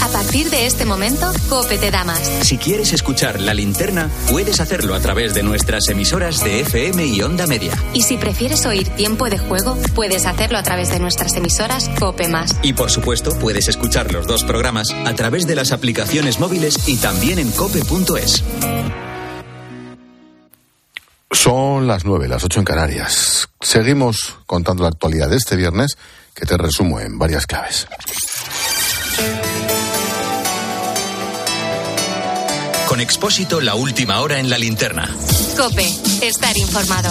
A partir de este momento, COPE te da más. Si quieres escuchar La Linterna, puedes hacerlo a través de nuestras emisoras de FM y Onda Media. Y si prefieres oír Tiempo de Juego, puedes hacerlo a través de nuestras emisoras COPE+. Y por supuesto, puedes escuchar los dos programas a través de las aplicaciones móviles y también en cope.es. Son las 9, las 8 en Canarias. Seguimos contando la actualidad de este viernes, que te resumo en varias claves. Con Expósito, la última hora en La Linterna. COPE, estar informado.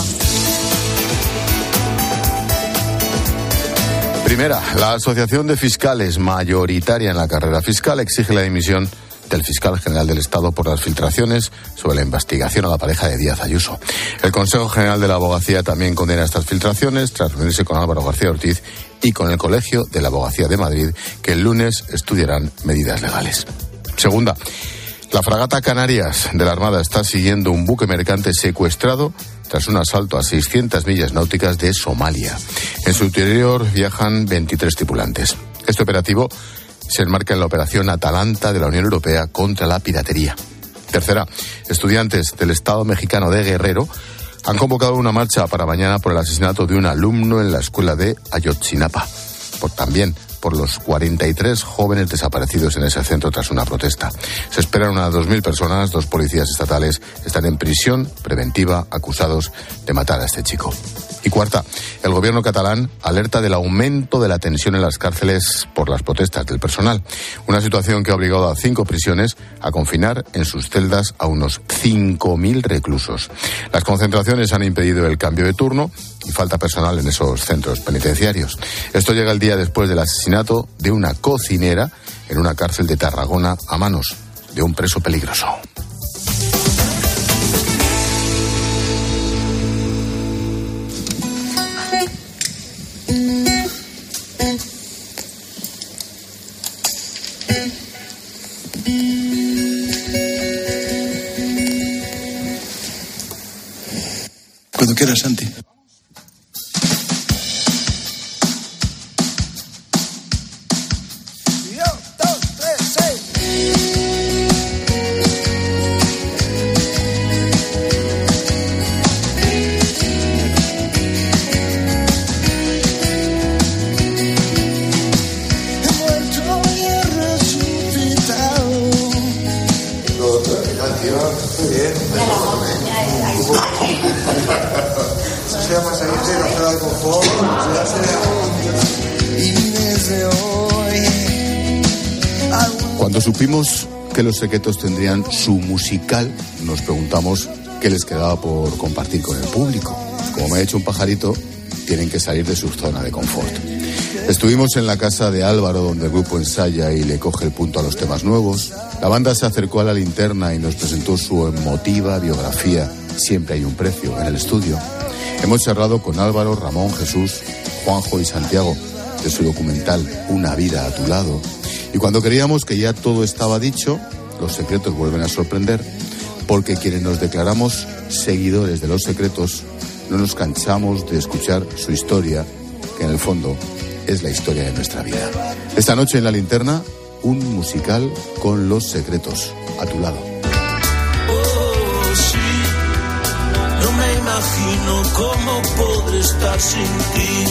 Primera, la Asociación de Fiscales, mayoritaria en la carrera fiscal, exige la dimisión del fiscal general del Estado por las filtraciones sobre la investigación a la pareja de Díaz Ayuso. El Consejo General de la Abogacía también condena estas filtraciones tras reunirse con Álvaro García Ortiz y con el Colegio de la Abogacía de Madrid, que el lunes estudiarán medidas legales. Segunda, la fragata Canarias de la Armada está siguiendo un buque mercante secuestrado tras un asalto a 600 millas náuticas de Somalia. En su interior viajan 23 tripulantes. Este operativo se enmarca en la operación Atalanta de la Unión Europea contra la piratería. Tercera, estudiantes del Estado mexicano de Guerrero han convocado una marcha para mañana por el asesinato de un alumno en la escuela de Ayotzinapa. También por los 43 jóvenes desaparecidos en ese centro tras una protesta. Se esperan unas 2.000 personas, 2 policías estatales están en prisión preventiva acusados de matar a este chico. Y cuarta, el gobierno catalán alerta del aumento de la tensión en las cárceles por las protestas del personal. Una situación que ha obligado a 5 prisiones a confinar en sus celdas a unos 5.000 reclusos. Las concentraciones han impedido el cambio de turno y falta personal en esos centros penitenciarios. Esto llega el día después del asesinato de una cocinera en una cárcel de Tarragona a manos de un preso peligroso. Cuando quieras, Santi. Cuando supimos que Los Secretos tendrían su musical, nos preguntamos qué les quedaba por compartir con el público. Como me ha hecho un pajarito, tienen que salir de su zona de confort. Estuvimos en la casa de Álvaro, donde el grupo ensaya y le coge el punto a los temas nuevos. La banda se acercó a La Linterna y nos presentó su emotiva biografía Siempre hay un precio en el estudio. Hemos charlado con Álvaro, Ramón, Jesús, Juanjo y Santiago de su documental Una vida a tu lado. Y cuando creíamos que ya todo estaba dicho, Los Secretos vuelven a sorprender, porque quienes nos declaramos seguidores de Los Secretos no nos cansamos de escuchar su historia, que en el fondo es la historia de nuestra vida. Esta noche en La Linterna, un musical con Los Secretos, a tu lado. Oh, sí, no me imagino cómo podré estar sin ti.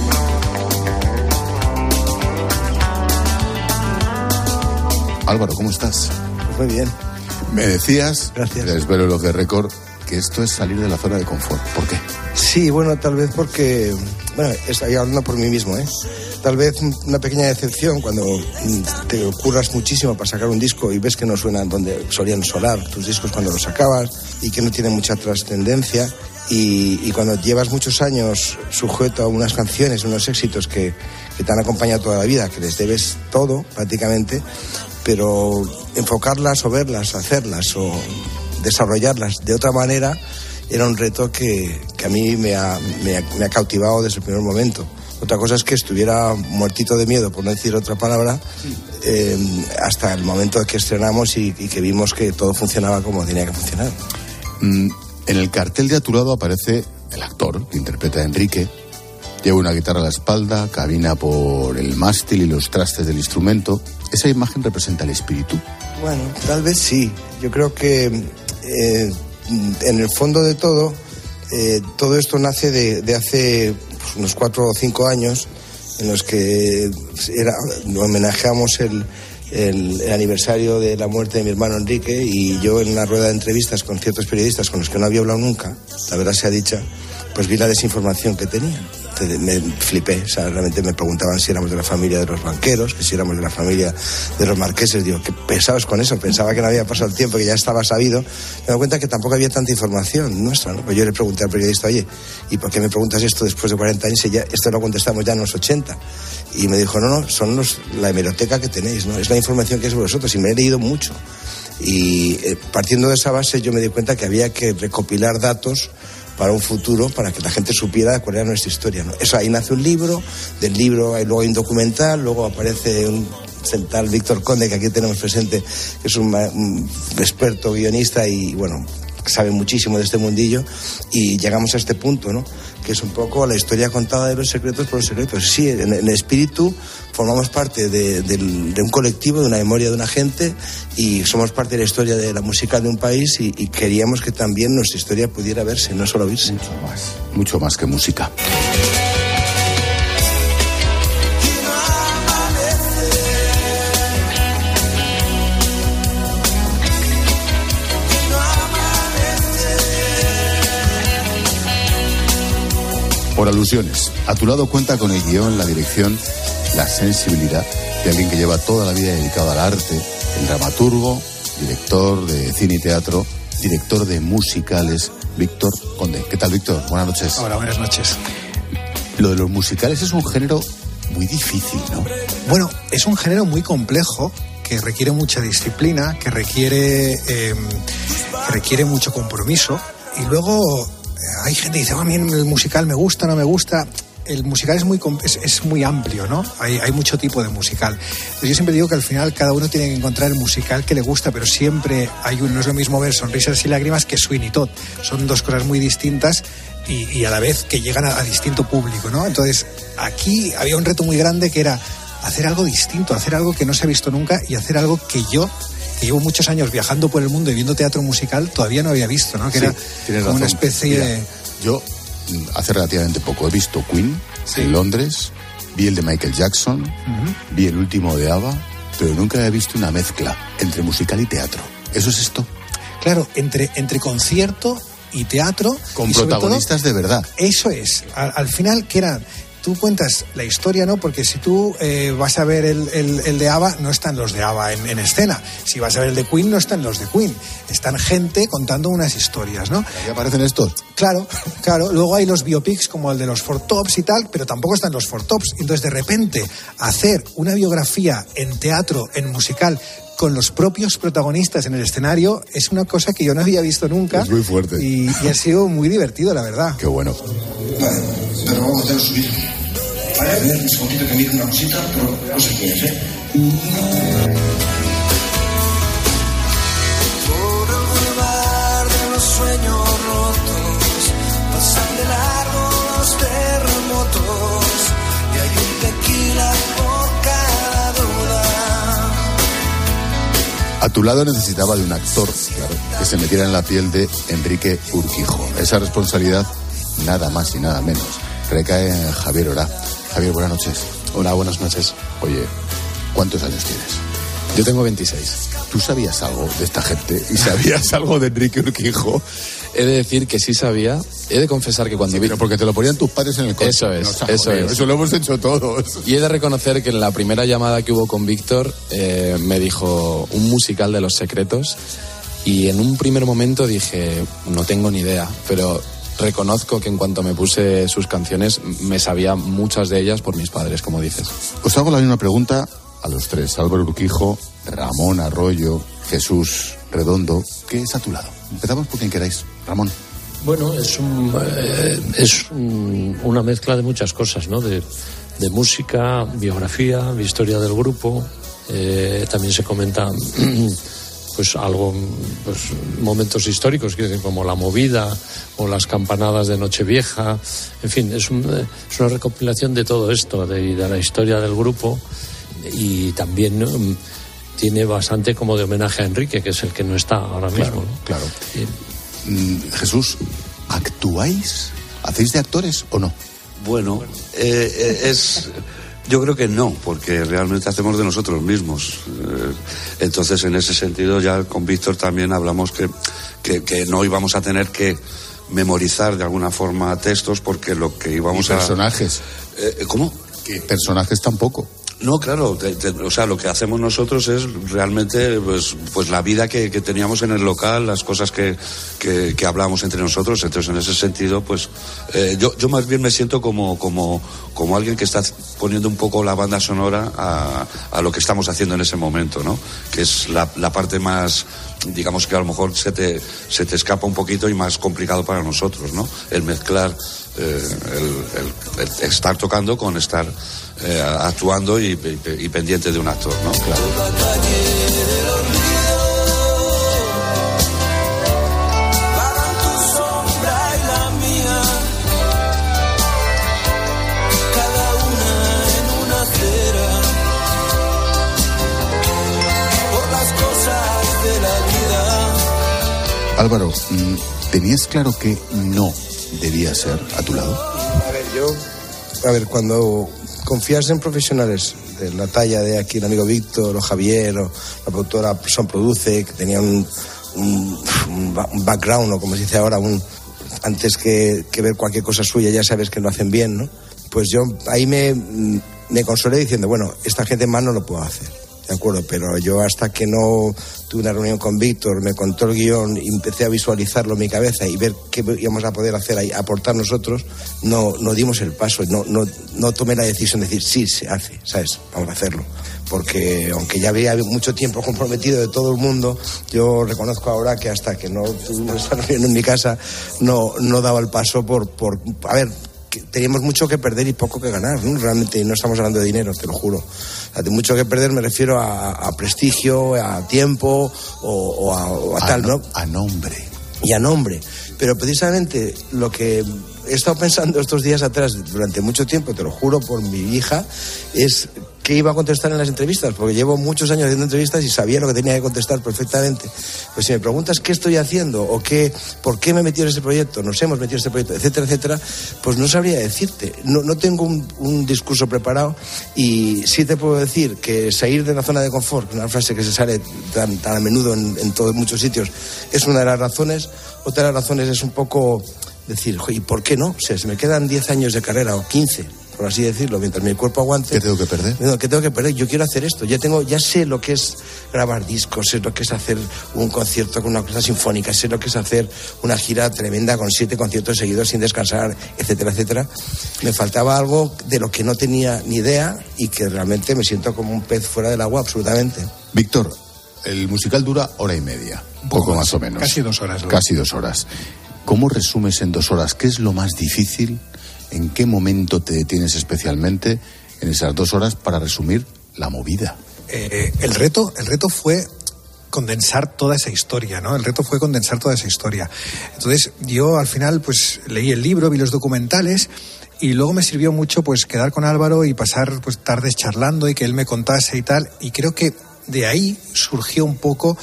Álvaro, ¿cómo estás? Pues muy bien. Me decías, gracias, desvelo los de récord, que esto es salir de la zona de confort. ¿Por qué? Sí, bueno, tal vez porque... Bueno, estoy hablando por mí mismo, ¿eh? Tal vez una pequeña decepción cuando te curras muchísimo para sacar un disco y ves que no suenan donde solían sonar tus discos cuando los sacabas y que no tienen mucha trascendencia. Y cuando llevas muchos años sujeto a unas canciones, unos éxitos que te han acompañado toda la vida, que les debes todo prácticamente, pero enfocarlas o verlas, hacerlas o desarrollarlas de otra manera era un reto que a mí me ha cautivado desde el primer momento. Otra cosa es que estuviera muertito de miedo, por no decir otra palabra, hasta el momento que estrenamos y que vimos que todo funcionaba como tenía que funcionar. En el cartel de A tu lado aparece el actor que interpreta a Enrique, Lleva una guitarra a la espalda, camina por el mástil y los trastes del instrumento. ¿Esa imagen representa el espíritu? Bueno, tal vez sí. Yo creo que en el fondo de todo esto nace de hace unos 4 o 5 años, en los que homenajeamos el aniversario de la muerte de mi hermano Enrique, y yo en una rueda de entrevistas con ciertos periodistas con los que no había hablado nunca, la verdad sea dicha, pues vi la desinformación que tenían. Me flipé, o sea, realmente me preguntaban si éramos de la familia de los banqueros, que si éramos de la familia de los marqueses. Digo, qué pesados con eso, pensaba que no había pasado el tiempo, que ya estaba sabido. Me doy cuenta que tampoco había tanta información nuestra, ¿no? Pues yo le pregunté al periodista, oye, ¿y por qué me preguntas esto después de 40 años y ya esto lo contestamos ya en los 80? Y me dijo, no, son la hemeroteca que tenéis, ¿no? Es la información que es vosotros, y me he leído mucho. Y partiendo de esa base yo me di cuenta que había que recopilar datos para un futuro, para que la gente supiera cuál era nuestra historia, ¿no? Eso, ahí nace un libro, del libro luego hay un documental, luego aparece un tal Víctor Conde, que aquí tenemos presente, que es un experto guionista y, bueno, sabe muchísimo de este mundillo, y llegamos a este punto, ¿no? Que es un poco la historia contada de los secretos por los secretos. Sí, en el espíritu formamos parte de un colectivo, de una memoria de una gente, y somos parte de la historia de la música de un país, y queríamos que también nuestra historia pudiera verse, no solo oírse. Mucho más que música. Por alusiones, a tu lado cuenta con el guión, la dirección, la sensibilidad de alguien que lleva toda la vida dedicado al arte, el dramaturgo, director de cine y teatro, director de musicales, Víctor Conde. ¿Qué tal, Víctor? Buenas noches. Hola, buenas noches. Lo de los musicales es un género muy difícil, ¿no? Bueno, es un género muy complejo, que requiere mucha disciplina, que requiere mucho compromiso, y luego hay gente que dice, a mí el musical me gusta, no me gusta. El musical es muy amplio, ¿no? Hay mucho tipo de musical. Yo siempre digo que al final cada uno tiene que encontrar el musical que le gusta, pero siempre hay uno. No es lo mismo ver Sonrisas y Lágrimas que Sweeney Todd. Son dos cosas muy distintas y a la vez que llegan a distinto público, ¿no? Entonces, aquí había un reto muy grande, que era hacer algo distinto, hacer algo que no se ha visto nunca, y hacer algo que yo, que llevo muchos años viajando por el mundo y viendo teatro musical, todavía no había visto, ¿no? Que sí, era como una especie de... Yo hace relativamente poco he visto Queen en Londres, vi el de Michael Jackson, vi el último de ABBA, pero nunca he visto una mezcla entre musical y teatro. ¿Eso es esto? Claro, entre concierto y teatro. Con y protagonistas todo, de verdad. Eso es. Al final, ¿qué era? Tú cuentas la historia, ¿no? Porque si tú vas a ver el de ABBA, no están los de ABBA en escena. Si vas a ver el de Queen, no están los de Queen. Están gente contando unas historias, ¿no? ¿Y aparecen estos? Claro. Luego hay los biopics como el de los Four Tops y tal, pero tampoco están los Four Tops. Entonces, de repente, hacer una biografía en teatro, en musical, con los propios protagonistas en el escenario, es una cosa que yo no había visto nunca. Es muy fuerte. Y ha sido muy divertido, la verdad. Qué bueno. Vale, pero vamos a hacerlo subir. Vale, a ver, un segundito que mire una cosita, pero no sé qué es, ¿eh? Por el boulevard de los sueños rotos, pasan de largo los terremotos, y hay un tequila por cada duda. A tu lado necesitaba de un actor, claro, que se metiera en la piel de Enrique Urquijo. Esa responsabilidad, nada más y nada menos, recae en Javier Orá. Javier, buenas noches. Hola, buenas noches. Oye, ¿cuántos años tienes? Yo tengo 26. ¿Tú sabías algo de esta gente y sabías algo de Enrique Urquijo? He de decir que sí sabía. He de confesar que cuando vi... Pero porque te lo ponían tus padres en el coche. Eso es, no, eso es. Eso lo hemos hecho todos. Y he de reconocer que en la primera llamada que hubo con Víctor me dijo un musical de Los Secretos, y en un primer momento dije, no tengo ni idea, pero reconozco que en cuanto me puse sus canciones me sabía muchas de ellas por mis padres, como dices. Os hago la misma pregunta a los tres: Álvaro Urquijo, Ramón Arroyo, Jesús Redondo. ¿Qué es a tu lado? Empezamos por quien queráis. Ramón. Bueno, es una mezcla de muchas cosas, ¿no? De música, biografía, historia del grupo. También se comenta pues algo, pues momentos históricos, como la movida o las campanadas de Nochevieja. En fin, es una recopilación de todo esto, de la historia del grupo, y también tiene bastante como de homenaje a Enrique, que es el que no está ahora mismo, ¿no? Claro. Jesús, ¿actuáis? ¿Hacéis de actores o no? Bueno, yo creo que no, porque realmente hacemos de nosotros mismos. Entonces, en ese sentido, ya con Víctor también hablamos que no íbamos a tener que memorizar de alguna forma textos, porque lo que íbamos ¿Y personajes? ¿Cómo? ¿Qué personajes tampoco? No, claro, o sea, lo que hacemos nosotros es realmente pues la vida que teníamos en el local, las cosas que hablábamos entre nosotros. Entonces, en ese sentido, pues yo más bien me siento como alguien que está poniendo un poco la banda sonora a lo que estamos haciendo en ese momento, ¿no? Que es la parte más, digamos, que a lo mejor se te escapa un poquito y más complicado para nosotros, ¿no? El mezclar el estar tocando con estar actuando y pendiente de un actor, ¿no? Claro. Álvaro, ¿tenías claro que no debía ser a tu lado? A ver, cuando confías en profesionales de la talla de aquí el amigo Víctor o Javier o la productora Son Produce, que tenían un background, o como se dice ahora, antes que ver cualquier cosa suya ya sabes que lo hacen bien, ¿no? Pues yo ahí me consolé diciendo, bueno, esta gente más no lo puedo hacer, ¿de acuerdo? Pero yo hasta que no tuve una reunión con Víctor, me contó el guión y empecé a visualizarlo en mi cabeza y ver qué íbamos a poder hacer ahí, aportar nosotros, no dimos el paso, no tomé la decisión de decir, sí, se hace, ¿sabes? Vamos a hacerlo. Porque aunque ya había mucho tiempo comprometido de todo el mundo, yo reconozco ahora que hasta que no tuvimos esa reunión en mi casa, no daba el paso por a ver, que teníamos mucho que perder y poco que ganar, ¿no? Realmente no estamos hablando de dinero, te lo juro. O sea, de mucho que perder me refiero a prestigio, a tiempo o a tal, ¿no? A nombre. Y a nombre. Pero precisamente lo que he estado pensando estos días atrás, durante mucho tiempo, te lo juro por mi hija, es qué iba a contestar en las entrevistas, porque llevo muchos años haciendo entrevistas y sabía lo que tenía que contestar perfectamente. Pues si me preguntas qué estoy haciendo o por qué me he metido en ese proyecto, nos hemos metido en ese proyecto, etcétera, etcétera, pues no sabría decirte. No tengo un discurso preparado, y sí te puedo decir que salir de la zona de confort, una frase que se sale tan a menudo en muchos sitios, es una de las razones. Otra de las razones es un poco decir, ¿y por qué no? O sea, se me quedan 10 años de carrera o 15, por así decirlo, mientras mi cuerpo aguante. ¿Qué tengo que perder? No, ¿qué tengo que perder? Yo quiero hacer esto. Ya sé lo que es grabar discos, sé lo que es hacer un concierto con una orquesta sinfónica, sé lo que es hacer una gira tremenda con 7 conciertos seguidos sin descansar, etcétera, etcétera. Me faltaba algo de lo que no tenía ni idea y que realmente me siento como un pez fuera del agua, absolutamente. Víctor, el musical dura 1:30, poco más o menos. Casi 2 horas. ¿No? Casi 2 horas. ¿Cómo resumes en 2 horas? ¿Qué es lo más difícil? ¿En qué momento te detienes especialmente en esas 2 horas para resumir la movida? El reto fue condensar toda esa historia, ¿no? El reto fue condensar toda esa historia. Entonces, yo al final, pues, leí el libro, vi los documentales, y luego me sirvió mucho, pues, quedar con Álvaro y pasar, pues, tardes charlando y que él me contase y tal. Y creo que de ahí surgió un poco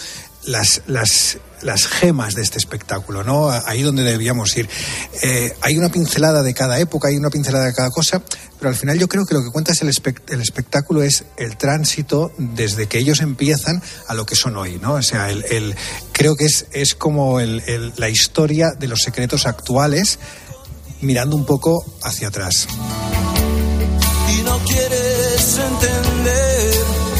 las gemas de este espectáculo, ¿no? Ahí donde debíamos ir. Hay una pincelada de cada época, hay una pincelada de cada cosa, pero al final yo creo que lo que cuenta es el espectáculo, es el tránsito desde que ellos empiezan a lo que son hoy, ¿no? O sea, creo que es como la historia de los secretos actuales, mirando un poco hacia atrás. Y no quieres entender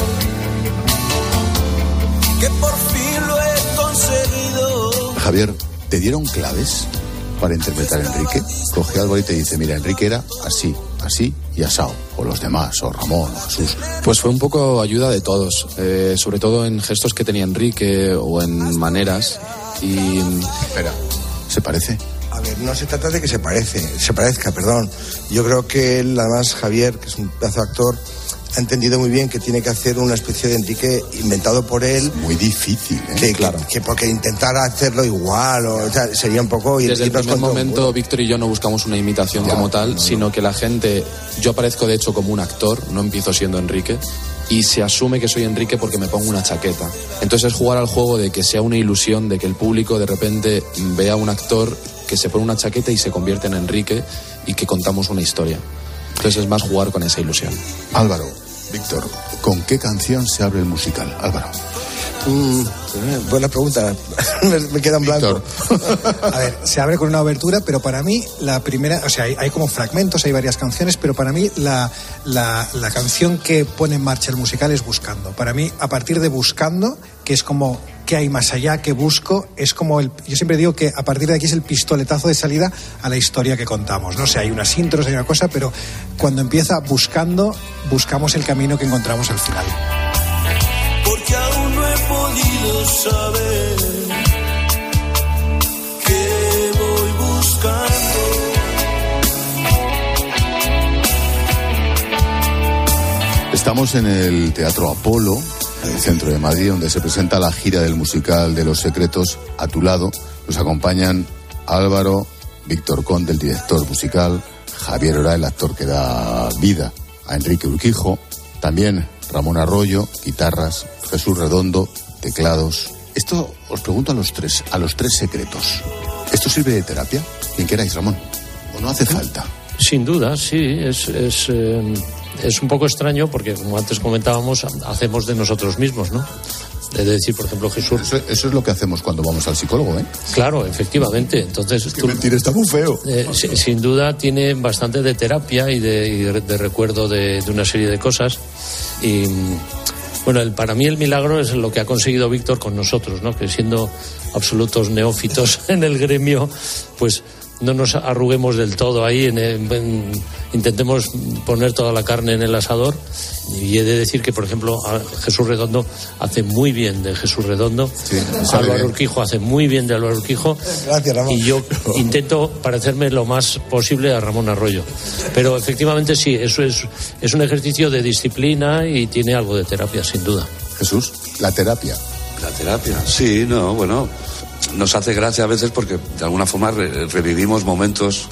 que por fin lo he conseguido. Javier, ¿te dieron claves para interpretar a Enrique? Coge Álvaro y te dice, mira, Enrique era así y asao, o los demás, o Ramón, o Jesús. Pues fue un poco ayuda de todos, sobre todo en gestos que tenía Enrique o en maneras. Y espera, ¿se parece? A ver, no se trata de que se parezca, perdón. Yo creo que él, además, Javier, que es un pedazo de actor, ha entendido muy bien que tiene que hacer una especie de Enrique inventado por él. Muy difícil, ¿eh? Claro. Que porque intentar hacerlo igual, o sea, sería un poco... Desde el primer momento, Víctor y yo no buscamos una imitación como tal, sino que la gente... Yo aparezco, de hecho, como un actor, no empiezo siendo Enrique, y se asume que soy Enrique porque me pongo una chaqueta. Entonces es jugar al juego de que sea una ilusión, de que el público de repente vea a un actor que se pone una chaqueta y se convierte en Enrique y que contamos una historia. Entonces es más jugar con esa ilusión. Álvaro, Víctor, ¿con qué canción se abre el musical? Álvaro. Buena pregunta. Me queda en blanco. A ver, se abre con una obertura, pero para mí la primera, o sea, hay como fragmentos, hay varias canciones, pero para mí la canción que pone en marcha el musical es Buscando. Para mí, a partir de Buscando, que es como qué hay más allá, qué busco, es como yo siempre digo que a partir de aquí es el pistoletazo de salida a la historia que contamos. No sé, hay unas intros, hay una cosa, pero cuando empieza Buscando, buscamos el camino que encontramos al final. Porque aún no he podido saber qué voy buscando. Estamos en el Teatro Apolo, en el centro de Madrid, donde se presenta la gira del musical de Los Secretos. A tu lado nos acompañan Álvaro, Víctor Conde, el director musical, Javier Orá, el actor que da vida a Enrique Urquijo, también Ramón Arroyo, guitarras, Jesús Redondo, teclados. Esto os pregunto a los tres secretos. ¿Esto sirve de terapia? Quien queráis, Ramón. ¿O no hace falta? Sin duda, sí. Es un poco extraño porque, como antes comentábamos, hacemos de nosotros mismos, ¿no? Es decir, por ejemplo, Jesús... Eso es lo que hacemos cuando vamos al psicólogo, ¿eh? Claro, efectivamente. Entonces, mentir está muy feo. Sin duda tiene bastante de terapia y de recuerdo de una serie de cosas. Y bueno, para mí el milagro es lo que ha conseguido Víctor con nosotros, ¿no? Que siendo absolutos neófitos en el gremio, pues no nos arruguemos del todo ahí, intentemos poner toda la carne en el asador. Y he de decir que, por ejemplo, Jesús Redondo hace muy bien de Jesús Redondo, sí, Álvaro Urquijo hace muy bien de Álvaro Urquijo. Gracias, Ramón. Y yo intento parecerme lo más posible a Ramón Arroyo. Pero efectivamente sí, eso es un ejercicio de disciplina y tiene algo de terapia, sin duda. Jesús, la terapia. La terapia, sí, no, bueno, nos hace gracia a veces porque de alguna forma revivimos momentos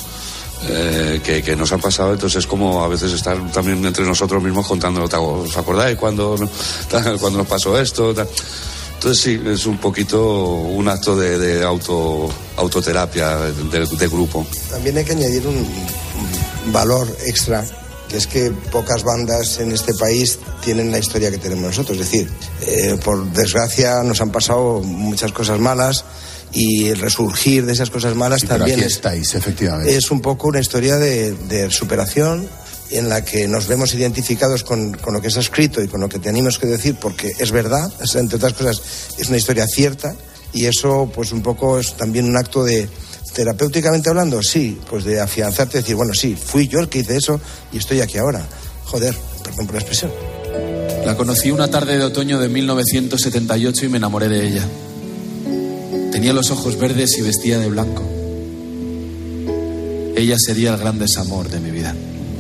que nos han pasado. Entonces es como a veces estar también entre nosotros mismos contándolo. ¿Os acordáis cuando nos pasó esto? Entonces sí, es un poquito un acto de autoterapia de grupo. También hay que añadir un valor extra, que es que pocas bandas en este país tienen la historia que tenemos nosotros. Es decir, por desgracia nos han pasado muchas cosas malas, y el resurgir de esas cosas malas sí, también aquí estáis, efectivamente. Es un poco una historia de superación en la que nos vemos identificados con lo que se ha escrito y con lo que tenemos que decir, porque es verdad, entre otras cosas es una historia cierta, y eso pues un poco es también un acto de, terapéuticamente hablando, sí, pues de afianzarte, decir, bueno, sí, fui yo el que hice eso y estoy aquí ahora. Joder, perdón por la expresión. La conocí una tarde de otoño de 1978 y me enamoré de ella. Tenía los ojos verdes y vestía de blanco. Ella sería el gran desamor de mi vida.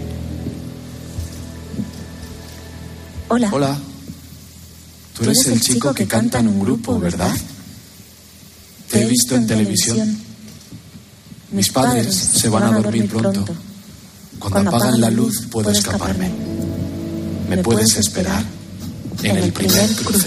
Hola. Hola. Tú eres el chico que canta en un grupo, ¿verdad? Te he visto en televisión. Mis padres se van a dormir pronto. Cuando apagan la luz puedo escaparme. ¿Me puedes esperar en el primer cruce?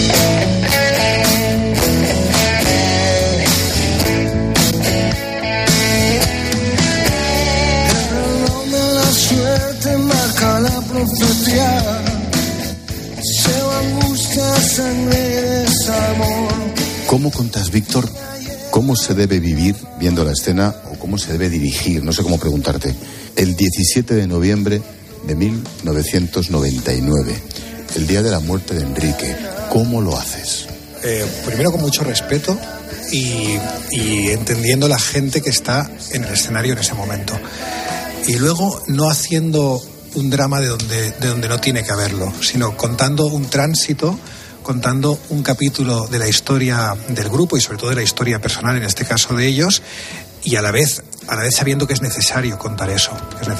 Suerte marca la profecía, deseo, angustia, sangre, desamor. ¿Cómo contás, Víctor, cómo se debe vivir viendo la escena o cómo se debe dirigir? No sé cómo preguntarte. El 17 de noviembre de 1999, el día de la muerte de Enrique, ¿cómo lo haces? Primero con mucho respeto y entendiendo la gente que está en el escenario en ese momento. Y luego no haciendo un drama de donde no tiene que haberlo, sino contando un tránsito, contando un capítulo de la historia del grupo y sobre todo de la historia personal, en este caso de ellos, y a la vez a la vez sabiendo que es necesario contar eso.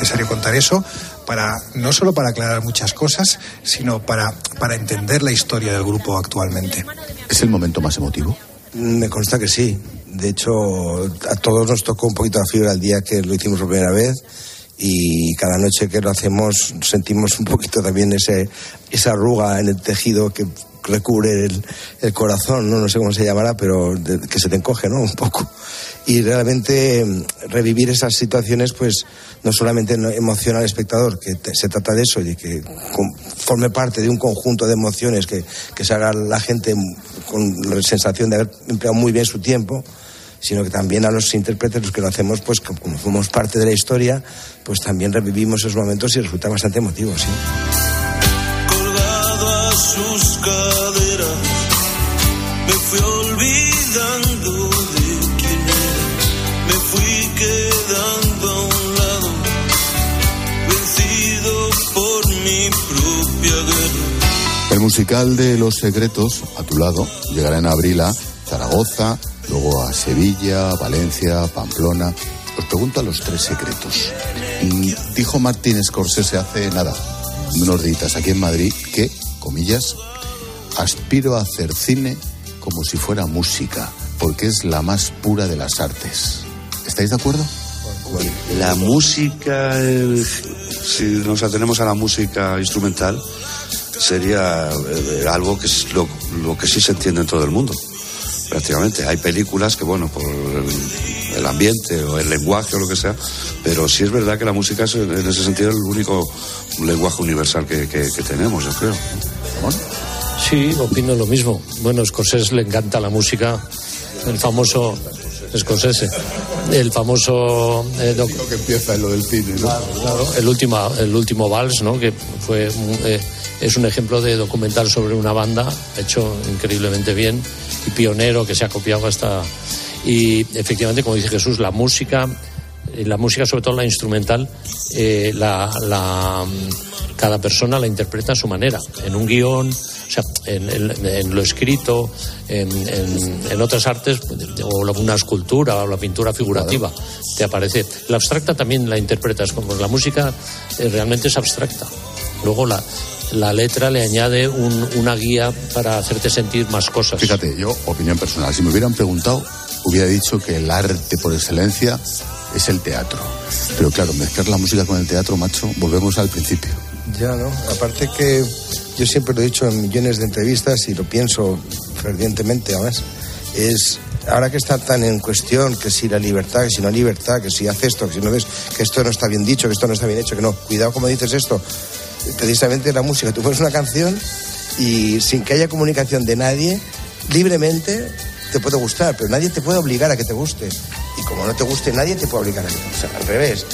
No solo para aclarar muchas cosas, sino para entender la historia del grupo actualmente. ¿Es el momento más emotivo? Me consta que sí. De hecho, a todos nos tocó un poquito la fibra el día que lo hicimos por primera vez, y cada noche que lo hacemos sentimos un poquito también esa arruga en el tejido que recubre el corazón, ¿no? No sé cómo se llamará, pero que se te encoge, ¿no? Un poco. Y realmente revivir esas situaciones, pues no solamente emociona al espectador, que se trata de eso, y de que forme parte de un conjunto de emociones que se haga la gente con la sensación de haber empleado muy bien su tiempo, sino que también a los intérpretes, los que lo hacemos, pues como somos parte de la historia, pues también revivimos esos momentos y resulta bastante emotivo, sí. Colgado a sus caderas, me fui olvidando de quién era, me fui quedando a un lado, vencido por mi propia guerra. El musical de Los Secretos, A tu lado, llegará en abril a Zaragoza, luego a Sevilla, Valencia, Pamplona. Os pregunto a los 3 secretos. Dijo Martin Scorsese hace nada, unos días aquí en Madrid, que, comillas, aspiro a hacer cine como si fuera música, porque es la más pura de las artes. ¿Estáis de acuerdo? La música, si nos atenemos a la música instrumental, sería algo que es lo que sí se entiende en todo el mundo. Prácticamente. Hay películas que, bueno, por el ambiente o el lenguaje o lo que sea, pero sí es verdad que la música es, en ese sentido, el único lenguaje universal que tenemos, yo creo. ¿Bueno? Sí, opino lo mismo. Bueno, a Scorsese le encanta la música, el famoso Scorsese, el famoso que empieza en lo del cine, ¿no? Claro, el último vals, ¿no? Que fue es un ejemplo de documental sobre una banda hecho increíblemente bien y pionero, que se ha copiado hasta. Y efectivamente, como dice Jesús, la música sobre todo la instrumental, cada persona la interpreta a su manera, en un guión, o sea, en lo escrito, en otras artes, o una escultura o la pintura figurativa, claro. Te aparece. La abstracta también la interpretas, como la música realmente es abstracta. Luego la letra le añade una guía para hacerte sentir más cosas. Fíjate, yo, opinión personal, si me hubieran preguntado, hubiera dicho que el arte por excelencia es el teatro. Pero claro, mezclar la música con el teatro, macho, volvemos al principio. Ya, ¿no? Aparte que yo siempre lo he dicho en millones de entrevistas y lo pienso fervientemente, además, es ahora que está tan en cuestión que si la libertad, que si no hay libertad, que si hace esto, que si no ves, que esto no está bien dicho, que esto no está bien hecho, que no, cuidado como dices esto. Precisamente la música, tú pones una canción y sin que haya comunicación de nadie, libremente te puede gustar, pero nadie te puede obligar a que te guste, y como no te guste nadie te puede obligar a que te guste, o sea, al revés,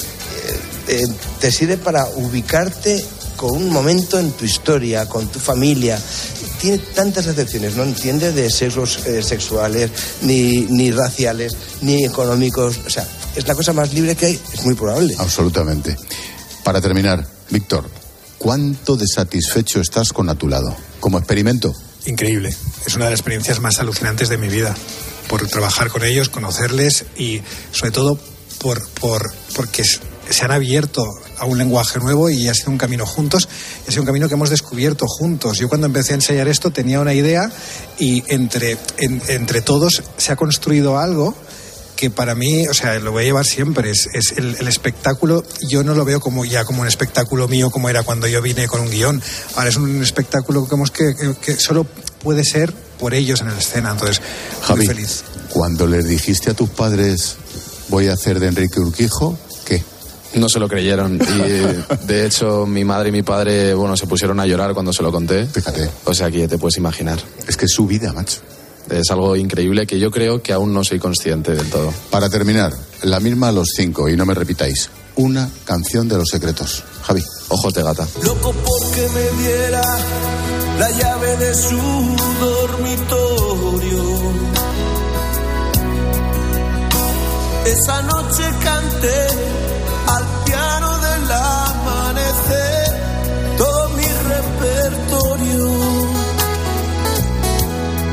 te sirve para ubicarte con un momento en tu historia, con tu familia. Tiene tantas excepciones, no entiende de sesgos sexuales, ni raciales, ni económicos, o sea, es la cosa más libre que hay, es muy probable. Absolutamente. Para terminar, Víctor, ¿cuánto de satisfecho estás con A tu lado? Como experimento. Increíble. Es una de las experiencias más alucinantes de mi vida. Por trabajar con ellos, conocerles y sobre todo porque se han abierto a un lenguaje nuevo y ha sido un camino juntos. Ha sido un camino que hemos descubierto juntos. Yo cuando empecé a ensayar esto tenía una idea y entre todos se ha construido algo que para mí, o sea, lo voy a llevar siempre, es el espectáculo. Yo no lo veo como un espectáculo mío como era cuando yo vine con un guión. Ahora es un espectáculo que solo puede ser por ellos en la escena. Entonces, Javi, muy feliz. Cuando les dijiste a tus padres voy a hacer de Enrique Urquijo, ¿qué? No se lo creyeron y de hecho mi madre y mi padre, bueno, se pusieron a llorar cuando se lo conté. Fíjate. O sea que te puedes imaginar. Es que es su vida, macho. Es algo increíble que yo creo que aún no soy consciente del todo. Para terminar, la misma a los 5 y no me repitáis. Una canción de Los Secretos. Javi. Ojos de gata. Loco porque me diera la llave de su dormitorio. Esa noche canté al piano del amanecer todo mi repertorio.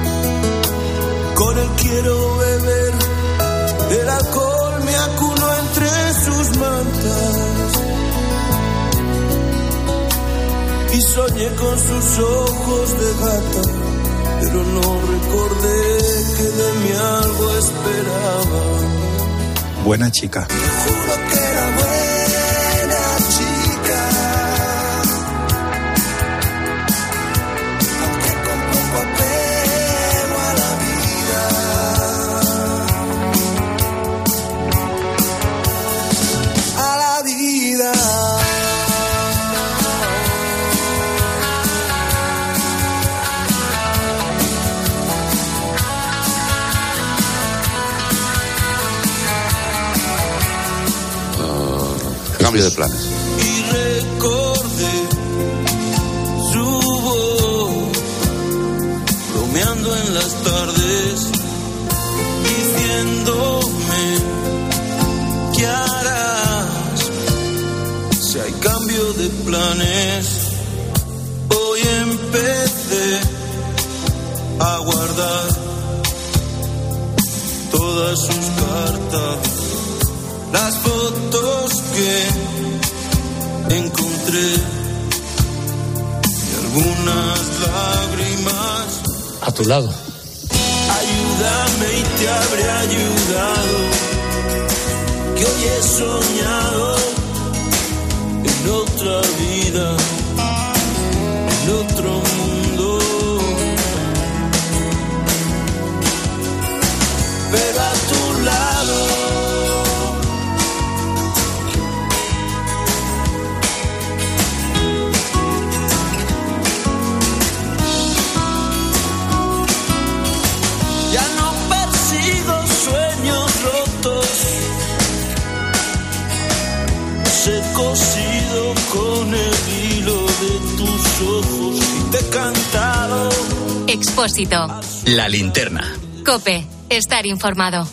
Con él quiero beber, el alcohol me acunó en soñé con sus ojos de gata, pero no recordé que de mí algo esperaba. Buena chica. Te juro que era buena chica, aunque con poco apego a la vida, a la vida. Cambio de planes. Y recordé su voz, bromeando en las tardes, diciéndome ¿qué harás si hay cambio de planes? Hoy empecé a guardar todas sus cartas, las fotos que encontré y algunas lágrimas A tu lado. Ayúdame y te habré ayudado, que hoy he soñado en otra vida, en otro mundo, pero a tu lado. Ya no persigo sueños rotos, los he cosido con el hilo de tus ojos y te he cantado. Expósito. La linterna. COPE. Estar informado.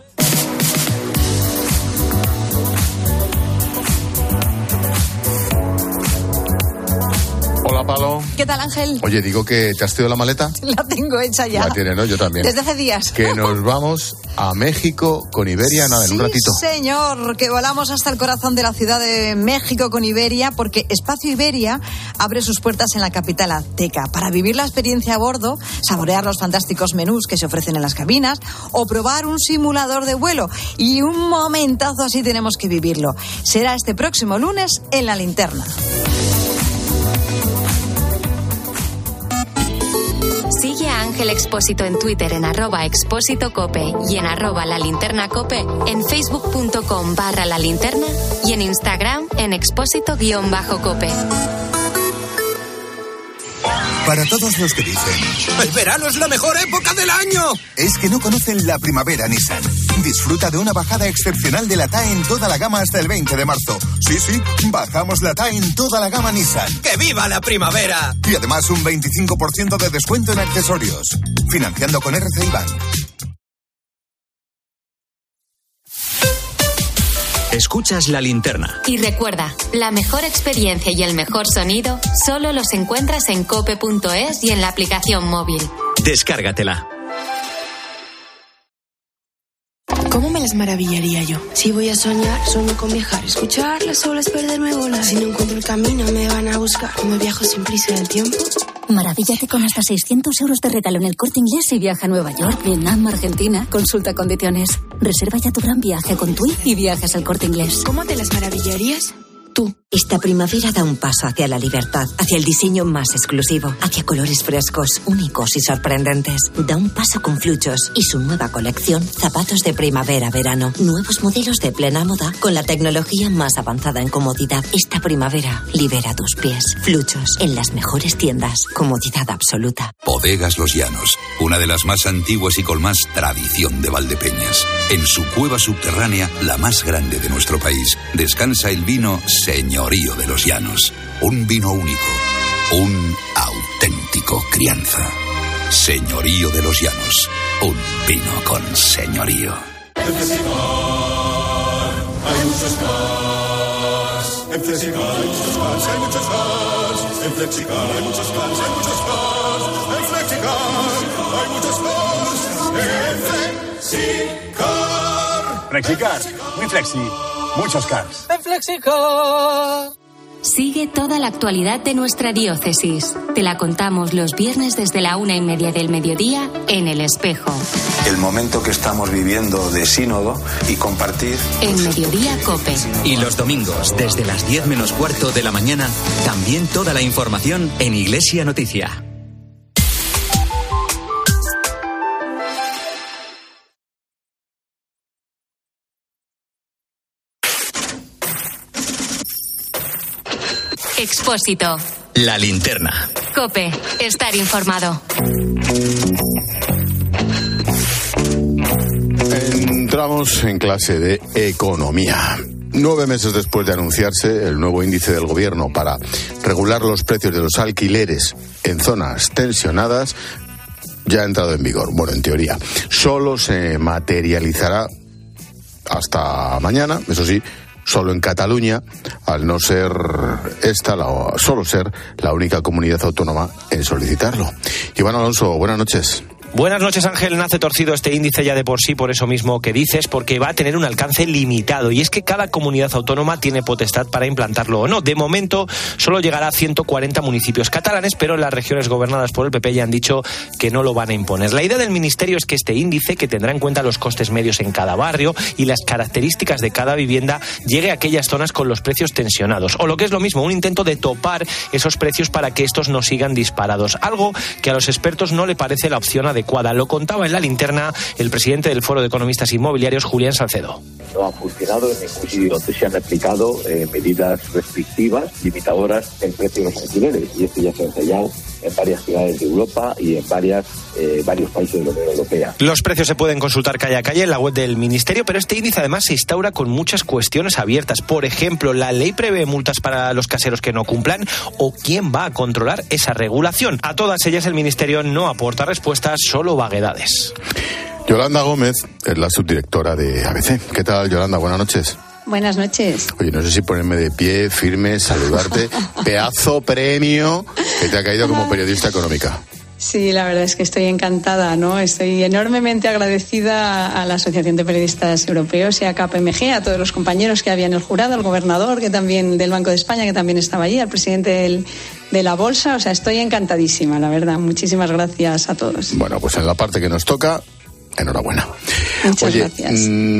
Hola, Palo. ¿Qué tal, Ángel? Oye, digo que te has traído la maleta. La tengo hecha ya. La tienes, ¿no? Yo también. Desde hace días. Que nos vamos a México con Iberia, nada, en un ratito. Sí, señor, que volamos hasta el corazón de la Ciudad de México con Iberia, porque Espacio Iberia abre sus puertas en la capital azteca para vivir la experiencia a bordo, saborear los fantásticos menús que se ofrecen en las cabinas o probar un simulador de vuelo. Y un momentazo así tenemos que vivirlo. Será este próximo lunes en La Linterna. Sigue a Ángel Expósito en Twitter en @expósitocope y en @lalinternacope, en facebook.com/lalinterna y en Instagram en expósito_cope. Para todos los que dicen ¡El verano es la mejor época del año! es que no conocen la primavera Nissan. Disfruta de una bajada excepcional de la TAE en toda la gama hasta el 20 de marzo. Sí, bajamos la TAE en toda la gama Nissan. ¡Que viva la primavera! Y además un 25% de descuento en accesorios. Financiando con RCI Bank. Escuchas La Linterna. Y recuerda, la mejor experiencia y el mejor sonido solo los encuentras en cope.es y en la aplicación móvil. Descárgatela. ¿Cómo me las maravillaría yo? Si voy a soñar, sueño con viajar. Escuchar las olas, perderme, volar. Si no encuentro el camino, me van a buscar. ¿Cómo viajo sin prisa del tiempo? Maravíllate con hasta 600 euros de regalo en El Corte Inglés y viaja a Nueva York, Vietnam, Argentina. Consulta condiciones. Reserva ya tu gran viaje con TUI y Viajes al Corte Inglés. ¿Cómo te las maravillarías? Tú. Esta primavera da un paso hacia la libertad, hacia el diseño más exclusivo, hacia colores frescos, únicos y sorprendentes. Da un paso con Fluchos y su nueva colección Zapatos de Primavera-Verano. Nuevos modelos de plena moda con la tecnología más avanzada en comodidad. Esta primavera libera tus pies. Fluchos, en las mejores tiendas. Comodidad absoluta. Bodegas Los Llanos, una de las más antiguas y con más tradición de Valdepeñas. En su cueva subterránea, la más grande de nuestro país, descansa el vino Señorío de los Llanos. Un vino único, un auténtico crianza. Señorío de los Llanos, un vino con señorío. En Flexicar hay muchos cars. En Flexicar hay muchos cars, hay muchos cars. En Flexicar hay muchos cars, hay muchos cars. En Flexicar hay muchos cars. En Flexicar. Flexicar, muy flexi, muchos cars. En Flexicar. Sigue toda la actualidad de nuestra diócesis. Te la contamos los viernes desde la 1:30 del mediodía en El Espejo. El momento que estamos viviendo de sínodo y compartir. En Mediodía COPE. Y los domingos, desde las 10 menos cuarto de la mañana, también toda la información en Iglesia Noticia. Expósito. La linterna. COPE. Estar informado. Entramos en clase de economía. 9 meses después de anunciarse el nuevo índice del gobierno para regular los precios de los alquileres en zonas tensionadas, ya ha entrado en vigor. Bueno, en teoría. Solo se materializará hasta mañana, eso sí, solo en Cataluña, al no ser solo ser la única comunidad autónoma en solicitarlo. Iván Alonso, buenas noches. Buenas noches, Ángel. Nace torcido este índice ya de por sí, por eso mismo que dices, porque va a tener un alcance limitado. Y es que cada comunidad autónoma tiene potestad para implantarlo o no. De momento, solo llegará a 140 municipios catalanes, pero las regiones gobernadas por el PP ya han dicho que no lo van a imponer. La idea del Ministerio es que este índice, que tendrá en cuenta los costes medios en cada barrio y las características de cada vivienda, llegue a aquellas zonas con los precios tensionados. O lo que es lo mismo, un intento de topar esos precios para que estos no sigan disparados. Algo que a los expertos no le parece la opción adecuada. Lo contaba en La Linterna el presidente del Foro de Economistas Inmobiliarios, Julián Salcedo. No ha funcionado en ningún sitio donde se han aplicado medidas restrictivas, limitadoras en precio de los alquileres. Y esto ya se ha ensayado en varias ciudades de Europa y en varios países de la Unión Europea. Los precios se pueden consultar calle a calle en la web del Ministerio, pero este índice además se instaura con muchas cuestiones abiertas. Por ejemplo, ¿la ley prevé multas para los caseros que no cumplan? ¿O quién va a controlar esa regulación? A todas ellas el Ministerio no aporta respuestas, solo vaguedades. Yolanda Gómez es la subdirectora de ABC. ¿Qué tal, Yolanda? Buenas noches. Buenas noches. Oye, no sé si ponerme de pie, firme, saludarte. Pedazo premio que te ha caído como periodista económica. Sí, la verdad es que estoy encantada, ¿no? Estoy enormemente agradecida a la Asociación de Periodistas Europeos y a KPMG, a todos los compañeros que había en el jurado, al gobernador que también del Banco de España, que también estaba allí, al presidente de la Bolsa. O sea, estoy encantadísima, la verdad. Muchísimas gracias a todos. Bueno, pues en la parte que nos toca, enhorabuena. Muchas gracias.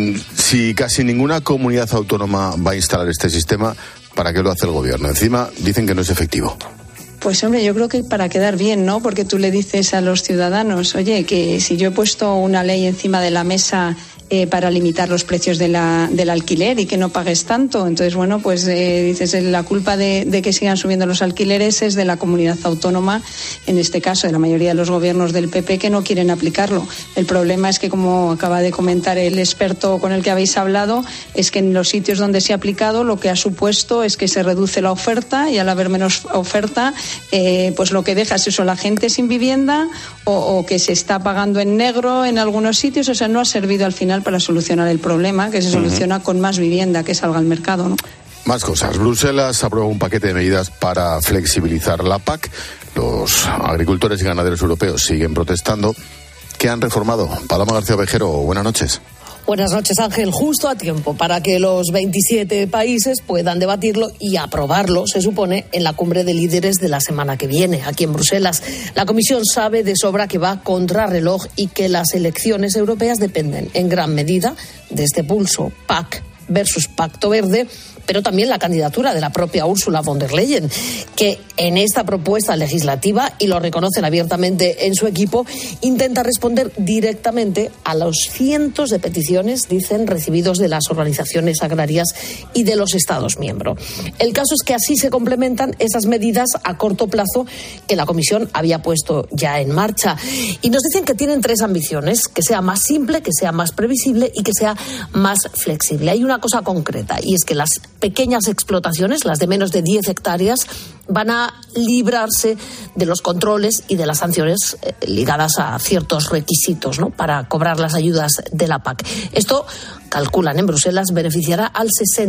Si casi ninguna comunidad autónoma va a instalar este sistema, ¿para qué lo hace el gobierno? Encima dicen que no es efectivo. Pues hombre, yo creo que para quedar bien, ¿no? Porque tú le dices a los ciudadanos, oye, que si yo he puesto una ley encima de la mesa para limitar los precios del alquiler y que no pagues tanto, entonces, bueno, pues dices, la culpa de que sigan subiendo los alquileres es de la comunidad autónoma, en este caso de la mayoría de los gobiernos del PP, que no quieren aplicarlo. El problema es que, como acaba de comentar el experto con el que habéis hablado, es que en los sitios donde se ha aplicado lo que ha supuesto es que se reduce la oferta, y al haber menos oferta, pues lo que deja es eso, la gente sin vivienda o que se está pagando en negro en algunos sitios. O sea, no ha servido al final para solucionar el problema, que se soluciona con más vivienda que salga al mercado, ¿no? Más cosas. Bruselas aprueba un paquete de medidas para flexibilizar la PAC. Los agricultores y ganaderos europeos siguen protestando. ¿Qué han reformado? Paloma García Ovejero, buenas noches. Buenas noches, Ángel. Justo a tiempo para que los 27 países puedan debatirlo y aprobarlo, se supone, en la cumbre de líderes de la semana que viene, aquí en Bruselas. La Comisión sabe de sobra que va contrarreloj y que las elecciones europeas dependen en gran medida de este pulso PAC versus Pacto Verde, pero también la candidatura de la propia Ursula von der Leyen, que en esta propuesta legislativa, y lo reconocen abiertamente en su equipo, intenta responder directamente a los cientos de peticiones, dicen, recibidos de las organizaciones agrarias y de los Estados miembros. El caso es que así se complementan esas medidas a corto plazo que la Comisión había puesto ya en marcha. Y nos dicen que tienen 3 ambiciones: que sea más simple, que sea más previsible y que sea más flexible. Hay una cosa concreta, y es que las pequeñas explotaciones, las de menos de 10 hectáreas, van a librarse de los controles y de las sanciones ligadas a ciertos requisitos, ¿no?, para cobrar las ayudas de la PAC. Esto, calculan en Bruselas, beneficiará al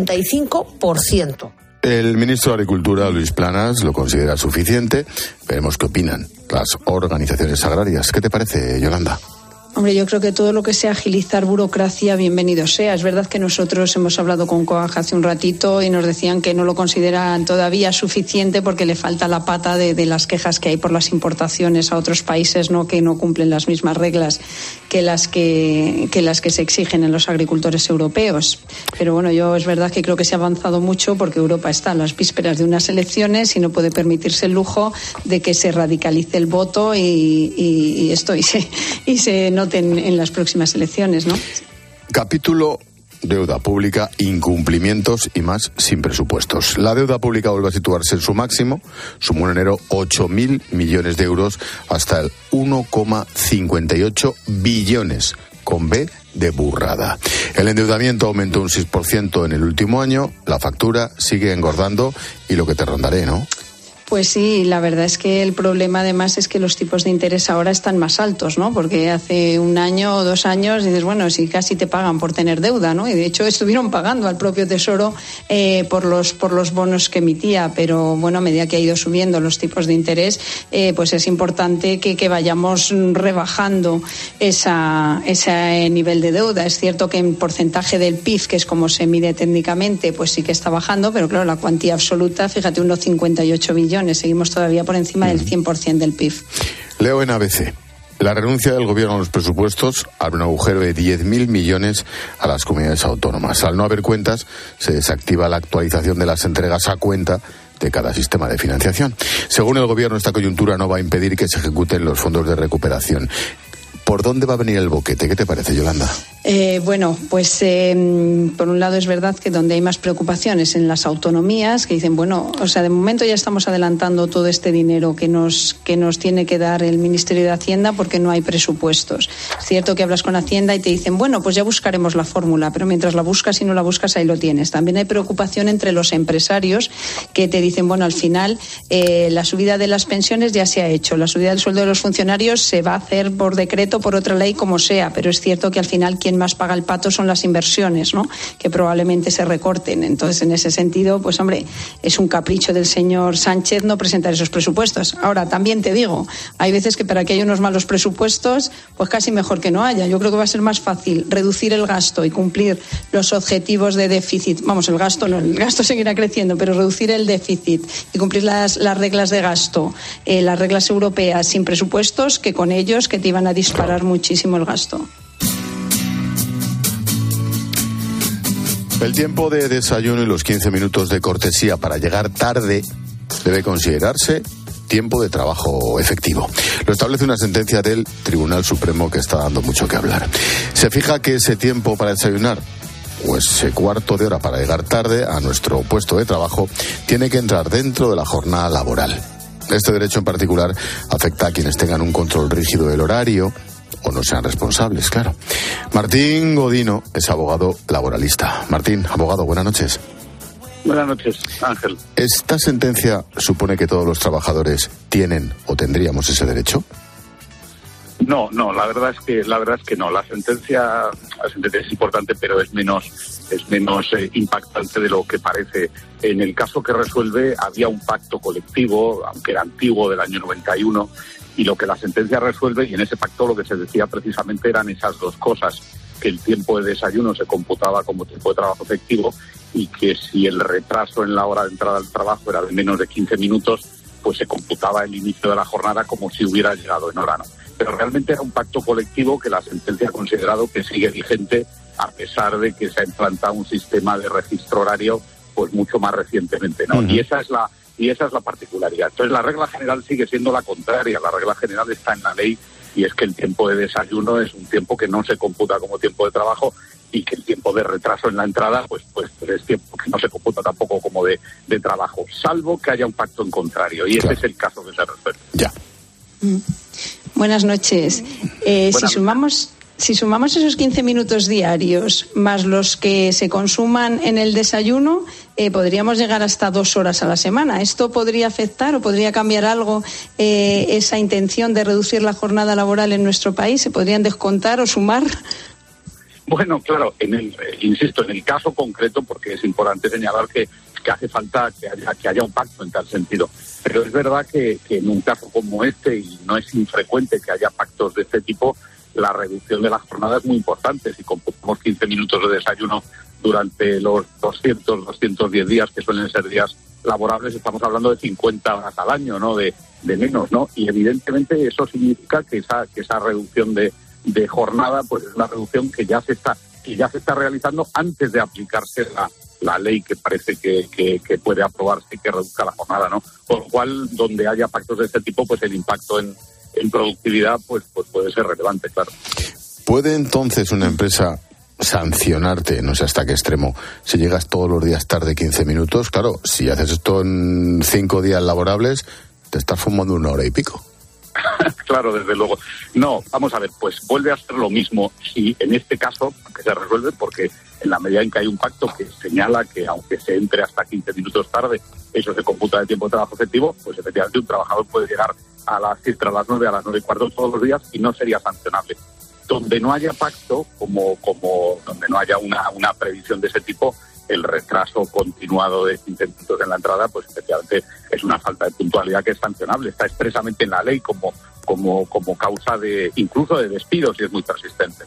65%. El ministro de Agricultura, Luis Planas, lo considera suficiente. Veremos qué opinan las organizaciones agrarias. ¿Qué te parece, Yolanda? Hombre, yo creo que todo lo que sea agilizar burocracia, bienvenido sea. Es verdad que nosotros hemos hablado con COAG hace un ratito y nos decían que no lo consideran todavía suficiente porque le falta la pata de las quejas que hay por las importaciones a otros países, ¿no?, que no cumplen las mismas reglas que las que se exigen en los agricultores europeos. Pero bueno, yo es verdad que creo que se ha avanzado mucho porque Europa está a las vísperas de unas elecciones y no puede permitirse el lujo de que se radicalice el voto y se noten en las próximas elecciones, ¿no? Capítulo deuda pública, incumplimientos y más sin presupuestos. La deuda pública vuelve a situarse en su máximo, sumó en enero 8.000 millones de euros hasta el 1,58 billones, con B de burrada. El endeudamiento aumentó un 6% en el último año, la factura sigue engordando y lo que te rondaré, ¿no? Pues sí, la verdad es que el problema además es que los tipos de interés ahora están más altos, ¿no? Porque hace un año o 2 años dices, bueno, si casi te pagan por tener deuda, ¿no? Y de hecho estuvieron pagando al propio Tesoro por los bonos que emitía, pero bueno, a medida que ha ido subiendo los tipos de interés, pues es importante que vayamos rebajando ese nivel de deuda. Es cierto que en porcentaje del PIB, que es como se mide técnicamente, pues sí que está bajando, pero claro, la cuantía absoluta, fíjate, unos 58 billones. Seguimos todavía por encima del 100% del PIB. Leo en ABC. La renuncia del gobierno a los presupuestos abre un agujero de 10.000 millones a las comunidades autónomas. Al no haber cuentas, se desactiva la actualización de las entregas a cuenta de cada sistema de financiación. Según el gobierno, esta coyuntura no va a impedir que se ejecuten los fondos de recuperación. ¿Por dónde va a venir el boquete? ¿Qué te parece, Yolanda? Bueno, pues por un lado es verdad que donde hay más preocupaciones en las autonomías, que dicen, bueno, o sea, de momento ya estamos adelantando todo este dinero que nos tiene que dar el Ministerio de Hacienda porque no hay presupuestos. Es cierto que hablas con Hacienda y te dicen, bueno, pues ya buscaremos la fórmula, pero mientras la buscas y no la buscas, ahí lo tienes. También hay preocupación entre los empresarios que te dicen, bueno, al final la subida de las pensiones ya se ha hecho, la subida del sueldo de los funcionarios se va a hacer por decreto, por otra ley, como sea, pero es cierto que al final quien más paga el pato son las inversiones, ¿no?, que probablemente se recorten. Entonces, en ese sentido, pues hombre, es un capricho del señor Sánchez no presentar esos presupuestos. Ahora, también te digo, hay veces que para que haya unos malos presupuestos, pues casi mejor que no haya. Yo creo que va a ser más fácil reducir el gasto y cumplir los objetivos de déficit. Vamos, el gasto no, el gasto seguirá creciendo, pero reducir el déficit y cumplir las reglas de gasto, las reglas europeas sin presupuestos, que con ellos que te iban a disparar muchísimo el gasto. El tiempo de desayuno y los 15 minutos de cortesía para llegar tarde debe considerarse tiempo de trabajo efectivo. Lo establece una sentencia del Tribunal Supremo que está dando mucho que hablar. Se fija que ese tiempo para desayunar o ese cuarto de hora para llegar tarde a nuestro puesto de trabajo tiene que entrar dentro de la jornada laboral. Este derecho en particular afecta a quienes tengan un control rígido del horario o no sean responsables, claro. Martín Godino es abogado laboralista. Martín, abogado, buenas noches. Buenas noches, Ángel. ¿Esta sentencia supone que todos los trabajadores tienen o tendríamos ese derecho? No, la verdad es que no. La sentencia es importante, pero es menos impactante de lo que parece. En el caso que resuelve había un pacto colectivo, aunque era antiguo, del año 91, y lo que la sentencia resuelve, y en ese pacto lo que se decía precisamente eran esas dos cosas, que el tiempo de desayuno se computaba como tiempo de trabajo efectivo y que si el retraso en la hora de entrada al trabajo era de menos de 15 minutos, pues se computaba el inicio de la jornada como si hubiera llegado en hora, ¿no? Pero realmente era un pacto colectivo que la sentencia ha considerado que sigue vigente a pesar de que se ha implantado un sistema de registro horario pues mucho más recientemente, ¿no? Y esa es la particularidad. Entonces la regla general sigue siendo la contraria. La regla general está en la ley y es que el tiempo de desayuno es un tiempo que no se computa como tiempo de trabajo y que el tiempo de retraso en la entrada pues es tiempo que no se computa tampoco como de trabajo, salvo que haya un pacto en contrario, y ese es el caso que se resuelve. Ya. Buenas noches. Si sumamos esos 15 minutos diarios más los que se consuman en el desayuno, podríamos llegar hasta 2 horas a la semana. ¿Esto podría afectar o podría cambiar algo esa intención de reducir la jornada laboral en nuestro país? ¿Se podrían descontar o sumar? Bueno, claro, insisto, en el caso concreto, porque es importante señalar que hace falta que haya un pacto en tal sentido. Pero es verdad que en un caso como este, y no es infrecuente que haya pactos de este tipo, la reducción de las jornadas es muy importante. Si computamos 15 minutos de desayuno durante los 210 días, que suelen ser días laborables, estamos hablando de 50 horas al año, ¿no? De menos, ¿no? Y evidentemente eso significa que esa reducción de jornada, pues es una reducción que ya se está realizando antes de aplicarse la ley que parece que puede aprobarse y que reduzca la jornada, ¿no? Por lo cual, donde haya pactos de este tipo, pues el impacto en productividad pues puede ser relevante, claro. ¿Puede entonces una empresa sancionarte, no sé hasta qué extremo, si llegas todos los días tarde 15 minutos? Claro, si haces esto en 5 días laborables, te estás fumando 1 hora y pico. Claro, desde luego. No, vamos a ver, pues vuelve a ser lo mismo si en este caso, que se resuelve, porque en la medida en que hay un pacto que señala que aunque se entre hasta 15 minutos tarde, eso se computa de tiempo de trabajo efectivo, pues efectivamente un trabajador puede llegar a las 9, a las 9:15 todos los días y no sería sancionable. Donde no haya pacto, como donde no haya una previsión de ese tipo, el retraso continuado de 15 minutos en la entrada, pues efectivamente es una falta de puntualidad que es sancionable. Está expresamente en la ley como causa incluso de despido si es muy persistente.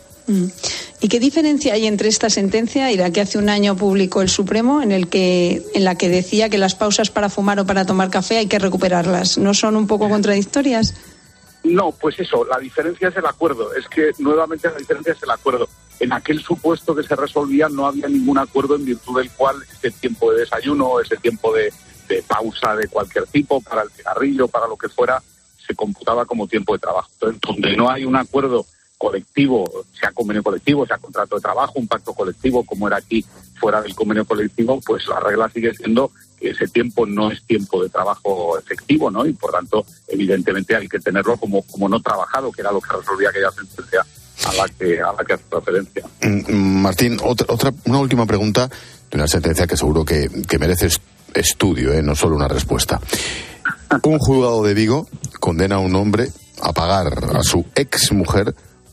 ¿Y qué diferencia hay entre esta sentencia y la que hace un año publicó el Supremo, en la que decía que las pausas para fumar o para tomar café hay que recuperarlas? ¿No son un poco contradictorias? No, pues eso, la diferencia es el acuerdo. Es que nuevamente la diferencia es el acuerdo. En aquel supuesto que se resolvía no había ningún acuerdo en virtud del cual ese tiempo de desayuno, ese tiempo de pausa de cualquier tipo, para el cigarrillo, para lo que fuera, se computaba como tiempo de trabajo. Entonces, donde no hay un acuerdo colectivo, sea convenio colectivo, sea contrato de trabajo, un pacto colectivo, como era aquí fuera del convenio colectivo, pues la regla sigue siendo que ese tiempo no es tiempo de trabajo efectivo, ¿no? Y por tanto, evidentemente hay que tenerlo como no trabajado, que era lo que resolvía aquella sentencia a la que hace referencia. Martín, una última pregunta de una sentencia que seguro que merece estudio, no solo una respuesta. Un juzgado de Vigo condena a un hombre a pagar a su exmujer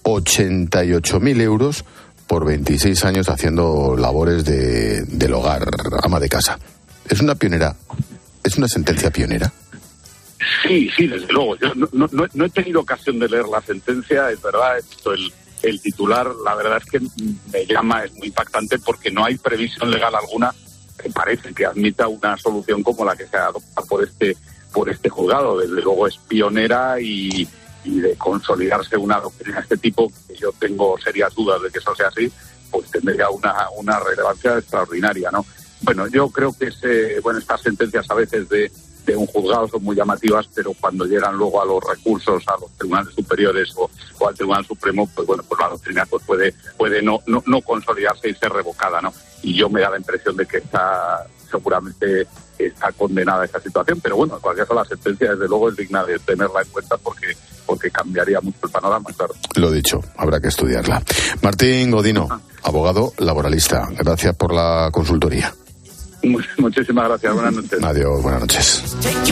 88.000 euros por 26 años haciendo labores del hogar, ama de casa. ¿Es una pionera? ¿Es una sentencia pionera? Sí, desde luego. Yo no he tenido ocasión de leer la sentencia, es verdad, el titular, la verdad es que es muy impactante porque no hay previsión legal alguna que parece que admita una solución como la que se adopta por este juzgado. Desde luego es pionera y de consolidarse una doctrina de este tipo, que yo tengo serias dudas de que eso sea así, pues tendría una relevancia extraordinaria, ¿no? Bueno, yo creo que estas sentencias a veces de un juzgado son muy llamativas, pero cuando llegan luego a los recursos, a los tribunales superiores o al Tribunal Supremo, pues la doctrina pues puede no consolidarse y ser revocada, ¿no? Y yo me da la impresión de que seguramente está condenada a esta situación, pero bueno, en cualquier caso la sentencia desde luego es digna de tenerla en cuenta porque cambiaría mucho el panorama, claro. Lo dicho, habrá que estudiarla. Martín Godino, abogado laboralista, gracias por la consultoría. Muchísimas gracias, buenas noches. Adiós, buenas noches.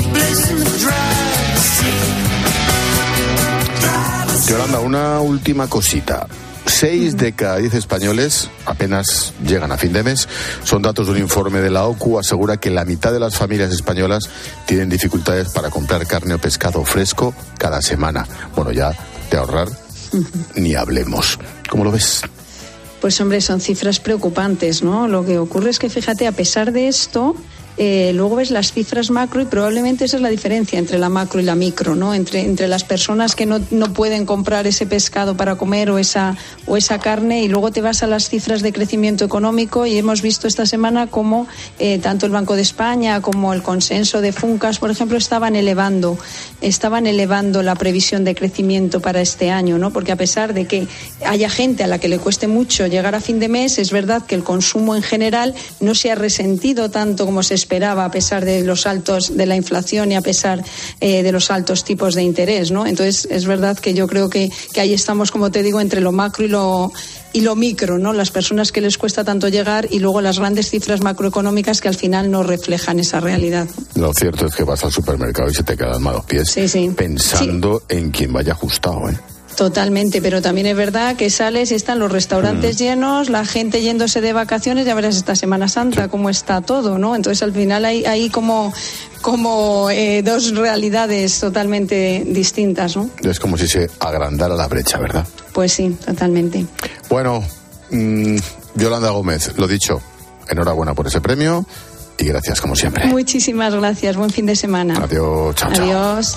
Yolanda, una última cosita. 6 de cada 10 españoles apenas llegan a fin de mes. Son datos de un informe de la OCU. Asegura que la mitad de las familias españolas tienen dificultades para comprar carne o pescado fresco cada semana. Bueno, ya de ahorrar ni hablemos. ¿Cómo lo ves? Pues hombre, son cifras preocupantes, ¿no? Lo que ocurre es que, fíjate, a pesar de esto, luego ves las cifras macro y probablemente esa es la diferencia entre la macro y la micro, ¿no? Entre las personas que no pueden comprar ese pescado para comer o esa carne, y luego te vas a las cifras de crecimiento económico y hemos visto esta semana cómo tanto el Banco de España como el consenso de Funcas, por ejemplo, estaban elevando la previsión de crecimiento para este año, ¿no? Porque a pesar de que haya gente a la que le cueste mucho llegar a fin de mes, es verdad que el consumo en general no se ha resentido tanto como se esperaba, a pesar de los altos de la inflación y a pesar de los altos tipos de interés, ¿no? Entonces es verdad que yo creo que ahí estamos, como te digo, entre lo macro y lo micro, ¿no? Las personas que les cuesta tanto llegar y luego las grandes cifras macroeconómicas que al final no reflejan esa realidad. Lo cierto es que vas al supermercado y se te quedan mal los pies pensando en quien vaya ajustado, ¿eh? Totalmente, pero también es verdad que sales y están los restaurantes llenos, la gente yéndose de vacaciones, ya verás esta Semana Santa cómo está todo, ¿no? Entonces al final hay como dos realidades totalmente distintas, ¿no? Es como si se agrandara la brecha, ¿verdad? Pues sí, totalmente. Bueno, Yolanda Gómez, lo dicho, enhorabuena por ese premio y gracias como siempre. Muchísimas gracias, buen fin de semana. Adiós, chao, chao. Adiós.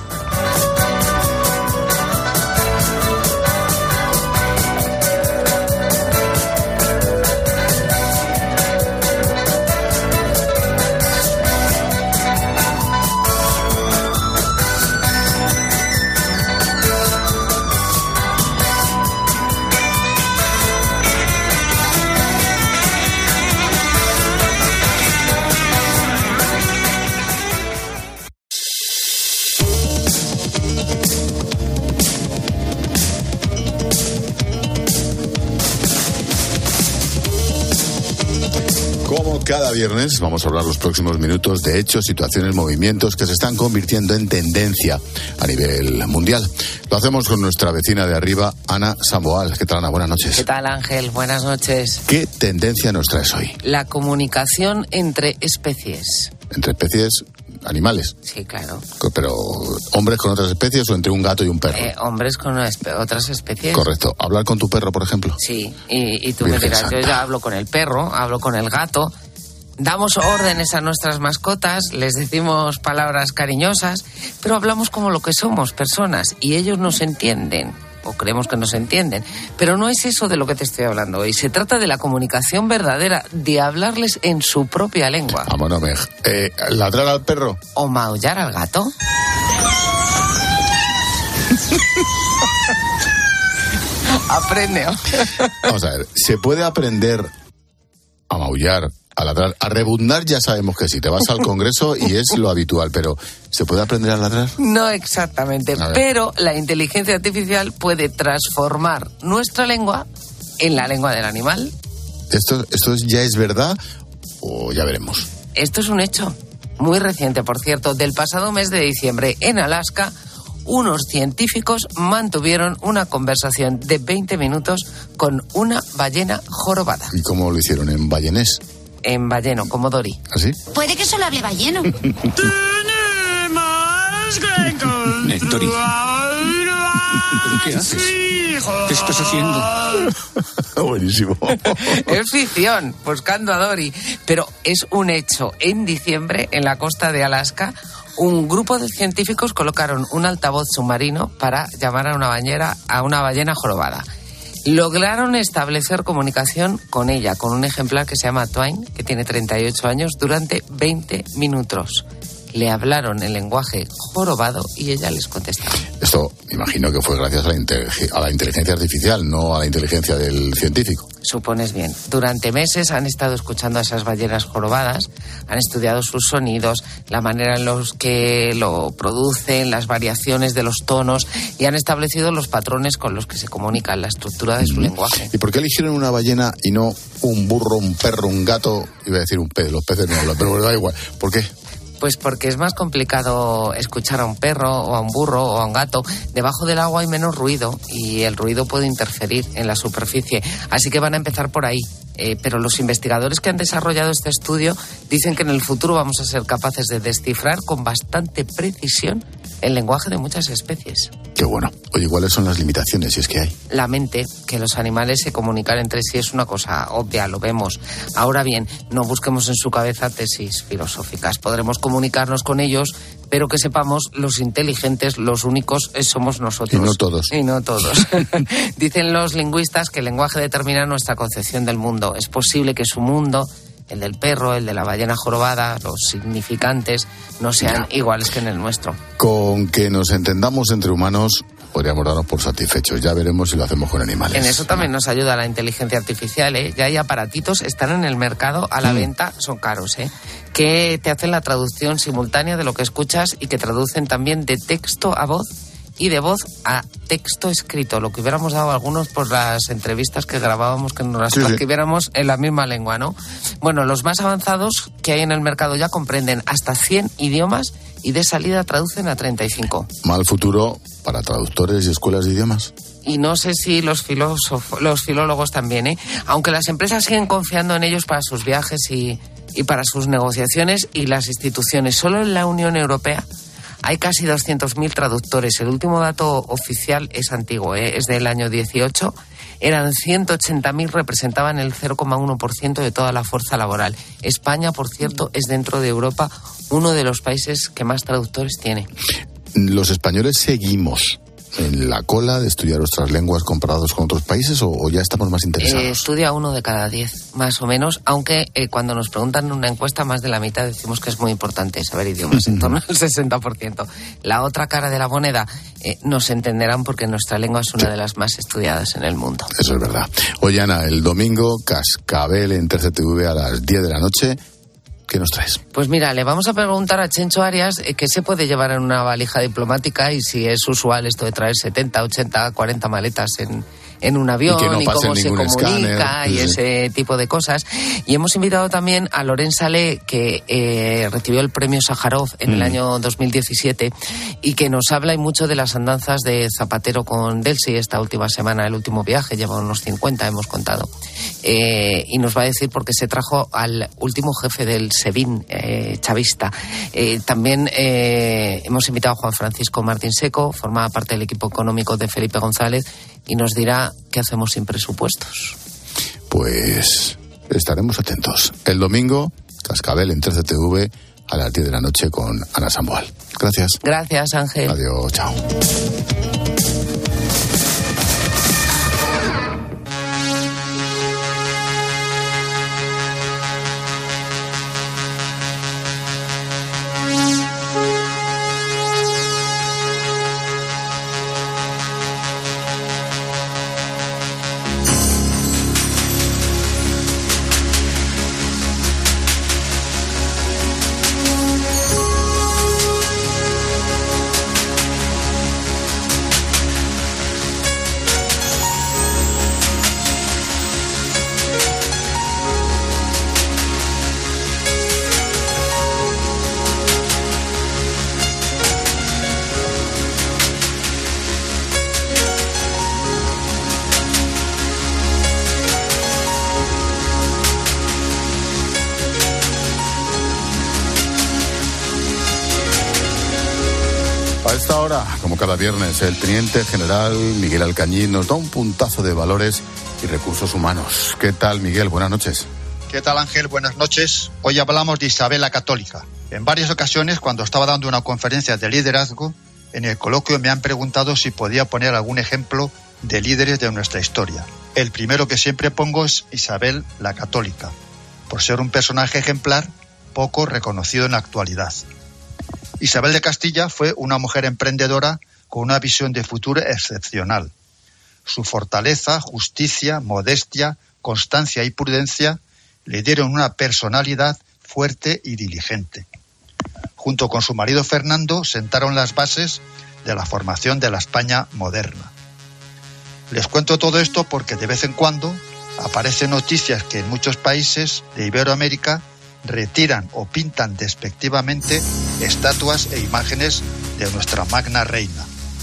Cada viernes vamos a hablar los próximos minutos de hechos, situaciones, movimientos que se están convirtiendo en tendencia a nivel mundial. Lo hacemos con nuestra vecina de arriba, Ana Samboal. ¿Qué tal, Ana? Buenas noches. ¿Qué tal, Ángel? Buenas noches. ¿Qué tendencia nos traes hoy? La comunicación entre especies. ¿Entre especies animales? Sí, claro. ¿Pero hombres con otras especies o entre un gato y un perro? Hombres con otras especies. Correcto. ¿Hablar con tu perro, por ejemplo? Sí, y tú me dirás, yo ya hablo con el perro, hablo con el gato. Damos órdenes a nuestras mascotas, les decimos palabras cariñosas, pero hablamos como lo que somos, personas, y ellos nos entienden, o creemos que nos entienden. Pero no es eso de lo que te estoy hablando hoy. Se trata de la comunicación verdadera, de hablarles en su propia lengua. Vámonos, ¿ladrar al perro? ¿O maullar al gato? Aprende. Vamos a ver, ¿se puede aprender a maullar, a ladrar? A rebuznar ya sabemos que sí, te vas al Congreso y es lo habitual, pero ¿se puede aprender a ladrar? No exactamente, pero la inteligencia artificial puede transformar nuestra lengua en la lengua del animal. ¿Esto ya es verdad o ya veremos? Esto es un hecho muy reciente, por cierto, del pasado mes de diciembre en Alaska. Unos científicos mantuvieron una conversación de 20 minutos con una ballena jorobada. ¿Y cómo lo hicieron? ¿En ballenés? En balleno, como Dory. ¿Así? Puede que solo hable balleno. Dory. ¿Pero qué haces? ¿Qué estás haciendo? Buenísimo. Es ficción, buscando a Dory. Pero es un hecho. En diciembre, en la costa de Alaska, un grupo de científicos colocaron un altavoz submarino para llamar a una ballena jorobada. Lograron establecer comunicación con ella, con un ejemplar que se llama Twain, que tiene 38 años, durante 20 minutos. Le hablaron en lenguaje jorobado y ella les contestaba. Esto, imagino que fue gracias a la inteligencia artificial, no a la inteligencia del científico. Supones bien. Durante meses han estado escuchando a esas ballenas jorobadas, han estudiado sus sonidos, la manera en los que lo producen, las variaciones de los tonos, y han establecido los patrones con los que se comunican, la estructura de su lenguaje. ¿Y por qué eligieron una ballena y no un burro, un perro, un gato? Iba a decir un pez, los peces no hablan, pero da igual. ¿Por qué? Pues porque es más complicado escuchar a un perro o a un burro o a un gato. Debajo del agua hay menos ruido y el ruido puede interferir en la superficie. Así que van a empezar por ahí. Pero los investigadores que han desarrollado este estudio dicen que en el futuro vamos a ser capaces de descifrar con bastante precisión el lenguaje de muchas especies. Qué bueno. Oye, ¿cuáles son las limitaciones, si es que hay? La mente, que los animales se comunican entre sí, es una cosa obvia, lo vemos. Ahora bien, no busquemos en su cabeza tesis filosóficas. Podremos comunicarnos con ellos, pero que sepamos, los inteligentes, los únicos, somos nosotros. Y no todos. Y no todos. Dicen los lingüistas que el lenguaje determina nuestra concepción del mundo. Es posible que su mundo, el del perro, el de la ballena jorobada, los significantes, no sean iguales que en el nuestro. Con que nos entendamos entre humanos, podríamos darnos por satisfechos. Ya veremos si lo hacemos con animales. En eso también nos ayuda la inteligencia artificial, ¿eh? Ya hay aparatitos, están en el mercado a la venta, son caros, que te hacen la traducción simultánea de lo que escuchas y que traducen también de texto a voz y de voz a texto escrito, lo que hubiéramos dado algunos por las entrevistas que grabábamos, que nos las transcribiéramos en la misma lengua, ¿no? Bueno, los más avanzados que hay en el mercado ya comprenden hasta 100 idiomas y de salida traducen a 35. Mal futuro para traductores y escuelas de idiomas. Y no sé si los filólogos también, ¿eh? Aunque las empresas siguen confiando en ellos para sus viajes y para sus negociaciones, y las instituciones. Solo en la Unión Europea hay casi 200.000 traductores. El último dato oficial es antiguo, es del año 18. Eran 180.000, representaban el 0,1% de toda la fuerza laboral. España, por cierto, es dentro de Europa uno de los países que más traductores tiene. ¿Los españoles seguimos en la cola de estudiar nuestras lenguas comparados con otros países o ya estamos más interesados? Estudia 1 de cada 10, más o menos, aunque cuando nos preguntan en una encuesta, más de la mitad decimos que es muy importante saber idiomas, en torno al 60%. La otra cara de la moneda, nos entenderán porque nuestra lengua es una de las más estudiadas en el mundo. Eso es verdad. Oye, Ana, el domingo, Cascabel en Terce TV a las 10 de la noche. ¿Qué nos traes? Pues mira, le vamos a preguntar a Chencho Arias qué se puede llevar en una valija diplomática y si es usual esto de traer 70, 80, 40 maletas en un avión y cómo se comunica y ese tipo de cosas. Y hemos invitado también a Lorenz Salé, que recibió el premio Sájarov en el año 2017 y que nos habla y mucho de las andanzas de Zapatero con Delcy esta última semana, el último viaje, lleva unos 50, hemos contado. Y nos va a decir por qué se trajo al último jefe del SEBIN chavista. También hemos invitado a Juan Francisco Martín Seco, formaba parte del equipo económico de Felipe González, y nos dirá qué hacemos sin presupuestos. Pues estaremos atentos. El domingo, Cascabel en Terce TV a las 10 de la noche con Ana Samboal. Gracias. Gracias, Ángel. Adiós, chao. A esta hora, como cada viernes, el teniente general Miguel Alcañiz nos da un puntazo de valores y recursos humanos. ¿Qué tal, Miguel? Buenas noches. ¿Qué tal, Ángel? Buenas noches. Hoy hablamos de Isabel la Católica. En varias ocasiones, cuando estaba dando una conferencia de liderazgo, en el coloquio me han preguntado si podía poner algún ejemplo de líderes de nuestra historia. El primero que siempre pongo es Isabel la Católica, por ser un personaje ejemplar poco reconocido en la actualidad. Isabel de Castilla fue una mujer emprendedora con una visión de futuro excepcional. Su fortaleza, justicia, modestia, constancia y prudencia le dieron una personalidad fuerte y diligente. Junto con su marido Fernando sentaron las bases de la formación de la España moderna. Les cuento todo esto porque de vez en cuando aparecen noticias que en muchos países de Iberoamérica retiran o pintan despectivamente estatuas e imágenes de nuestra magna reina.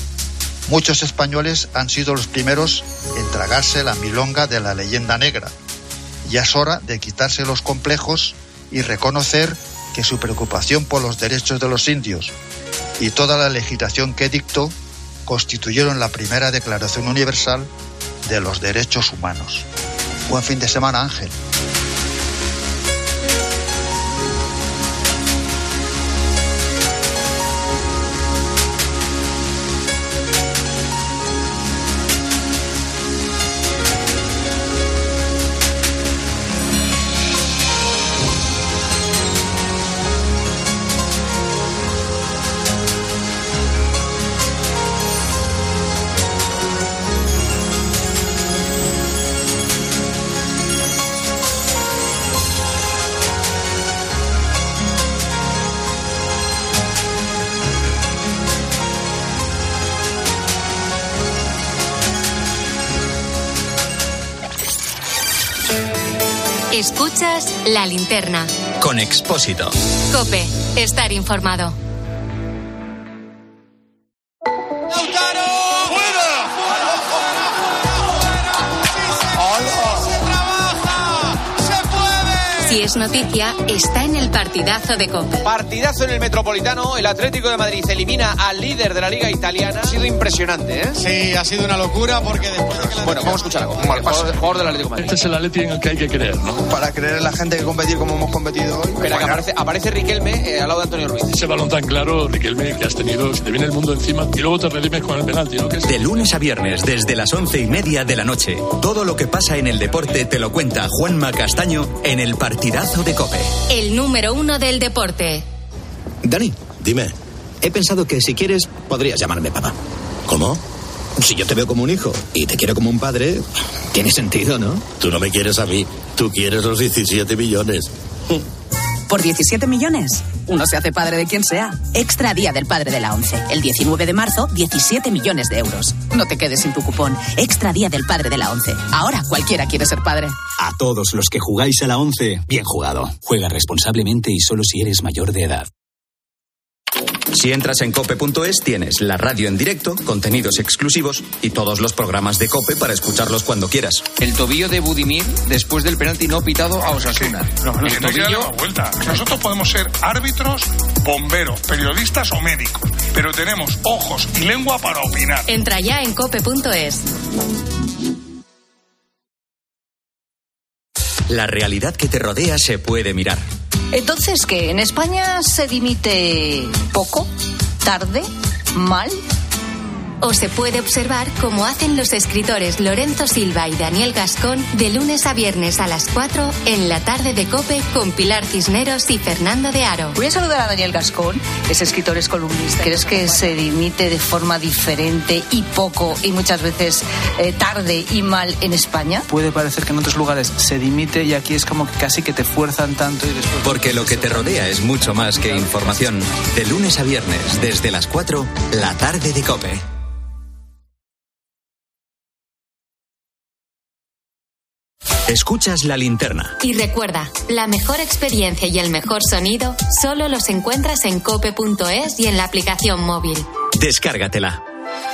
Muchos españoles han sido los primeros en tragarse la milonga de la leyenda negra. Ya es hora de quitarse los complejos y reconocer que su preocupación por los derechos de los indios y toda la legislación que dictó constituyeron la primera Declaración Universal de los Derechos Humanos. Buen fin de semana, Ángel. Escuchas La Linterna. Con Expósito. COPE. Estar informado. Si es noticia, está en el partidazo de COPE. Partidazo en el Metropolitano. El Atlético de Madrid elimina al líder de la Liga Italiana. Ha sido impresionante, ¿eh? Sí, ha sido una locura porque después de que la... Bueno, vamos a escuchar algo. El jugador del Atlético de Madrid. Este es el Atleti en el que hay que creer, ¿no? Para creer en la gente que competir como hemos competido hoy. Espera, que aparece Riquelme al lado de Antonio Ruiz. Ese balón tan claro, Riquelme, que has tenido, se te viene el mundo encima y luego te redimes con el penalti, ¿no? De lunes a viernes, desde las 11:30 de la noche. Todo lo que pasa en el deporte te lo cuenta Juanma Castaño en el partidazo de COPE. El número 1 del deporte. Dani, dime. He pensado que si quieres, podrías llamarme papá. ¿Cómo? Si yo te veo como un hijo y te quiero como un padre, tiene sentido, ¿no? Tú no me quieres a mí, tú quieres los 17 millones. ¿Por 17 millones? Uno se hace padre de quien sea. Extra Día del Padre de la ONCE. El 19 de marzo, 17 millones de euros. No te quedes sin tu cupón. Extra Día del Padre de la ONCE. Ahora cualquiera quiere ser padre. A todos los que jugáis a la ONCE, bien jugado. Juega responsablemente y solo si eres mayor de edad. Si entras en cope.es tienes la radio en directo, contenidos exclusivos y todos los programas de COPE para escucharlos cuando quieras. El tobillo de Budimir después del penalti no pitado a Osasuna. No hay que darle la vuelta. Nosotros podemos ser árbitros, bomberos, periodistas o médicos, pero tenemos ojos y lengua para opinar. Entra ya en cope.es. La realidad que te rodea se puede mirar. Entonces, ¿qué? ¿En España se dimite poco, tarde, mal? O se puede observar cómo hacen los escritores Lorenzo Silva y Daniel Gascón de lunes a viernes a las 4 en la tarde de COPE con Pilar Cisneros y Fernando de Aro. Voy a saludar a Daniel Gascón, es escritor, es columnista. ¿Crees que se dimite de forma diferente y poco y muchas veces tarde y mal en España? Puede parecer que en otros lugares se dimite y aquí es como que casi que te fuerzan tanto y después... Porque lo que te rodea es mucho más que información. De lunes a viernes, desde las 4, la tarde de COPE. Escuchas La Linterna. Y recuerda, la mejor experiencia y el mejor sonido solo los encuentras en cope.es y en la aplicación móvil. Descárgatela.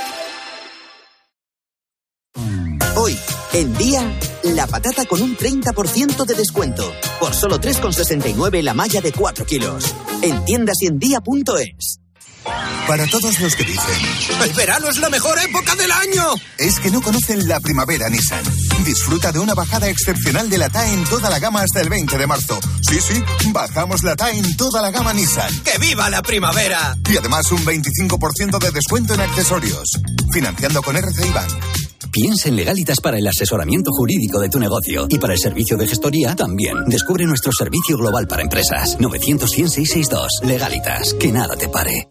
Hoy, en Día, la patata con un 30% de descuento. Por solo 3,69 la malla de 4 kilos. En tiendas y en día.es. Para todos los que dicen... ¡El verano es la mejor época del año! Es que no conocen la primavera Nissan. Disfruta de una bajada excepcional de la TAE en toda la gama hasta el 20 de marzo. Sí, bajamos la TAE en toda la gama Nissan. ¡Que viva la primavera! Y además un 25% de descuento en accesorios. Financiando con RCI Bank. Piensa en Legalitas para el asesoramiento jurídico de tu negocio y para el servicio de gestoría también. Descubre nuestro servicio global para empresas. 900-100-662. Legalitas. Que nada te pare.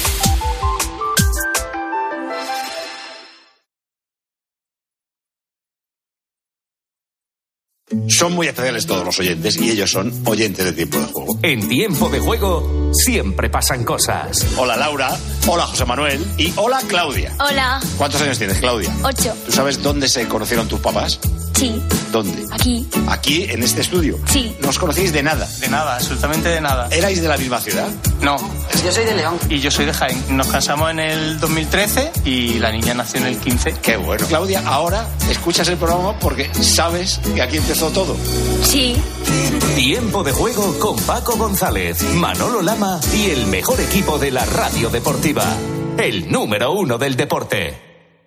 Son muy especiales todos los oyentes y ellos son oyentes de Tiempo de Juego. En Tiempo de Juego siempre pasan cosas. Hola Laura, hola José Manuel y hola Claudia. Hola. ¿Cuántos años tienes, Claudia? 8. ¿Tú sabes dónde se conocieron tus papás? Sí. ¿Dónde? Aquí. ¿Aquí, en este estudio? Sí. ¿No os conocéis de nada? De nada, absolutamente de nada. ¿Erais de la misma ciudad? No. Yo soy de León. Y yo soy de Jaén. Nos casamos en el 2013 y la niña nació en el 15. Qué bueno. Claudia, ahora escuchas el programa porque sabes que aquí empezó todo. Sí. Tiempo de Juego con Paco González, Manolo Lama y el mejor equipo de la radio deportiva. El número 1 del deporte.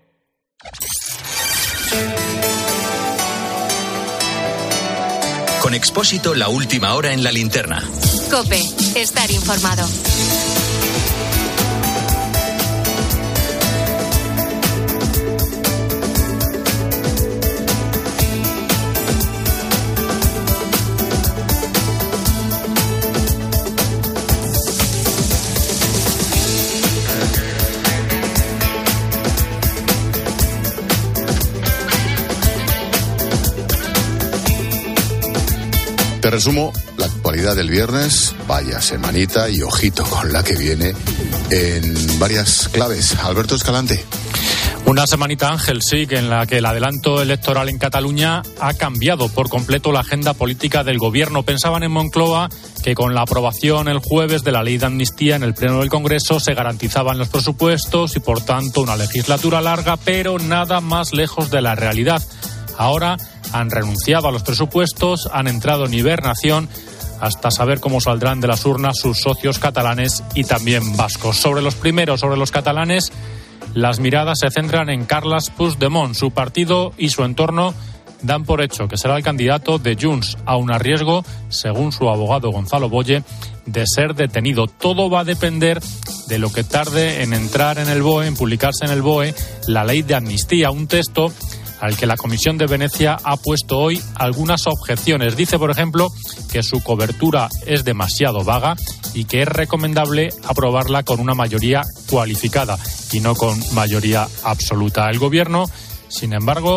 Con Expósito, la última hora en La Linterna. COPE, estar informado. Te resumo la actualidad del viernes, vaya semanita y ojito con la que viene en varias claves. Alberto Escalante. Una semanita, Ángel, sí, en la que el adelanto electoral en Cataluña ha cambiado por completo la agenda política del gobierno. Pensaban en Moncloa que con la aprobación el jueves de la ley de amnistía en el Pleno del Congreso se garantizaban los presupuestos y, por tanto, una legislatura larga, pero nada más lejos de la realidad. Ahora han renunciado a los presupuestos, han entrado en hibernación hasta saber cómo saldrán de las urnas sus socios catalanes y también vascos. Sobre los primeros, sobre los catalanes, las miradas se centran en Carles Puigdemont. Su partido y su entorno dan por hecho que será el candidato de Junts, aun a riesgo, según su abogado Gonzalo Boye, de ser detenido. Todo va a depender de lo que tarde en entrar en el BOE, en publicarse en el BOE, la ley de amnistía, un texto al que la Comisión de Venecia ha puesto hoy algunas objeciones. Dice, por ejemplo, que su cobertura es demasiado vaga y que es recomendable aprobarla con una mayoría cualificada y no con mayoría absoluta. El Gobierno, sin embargo,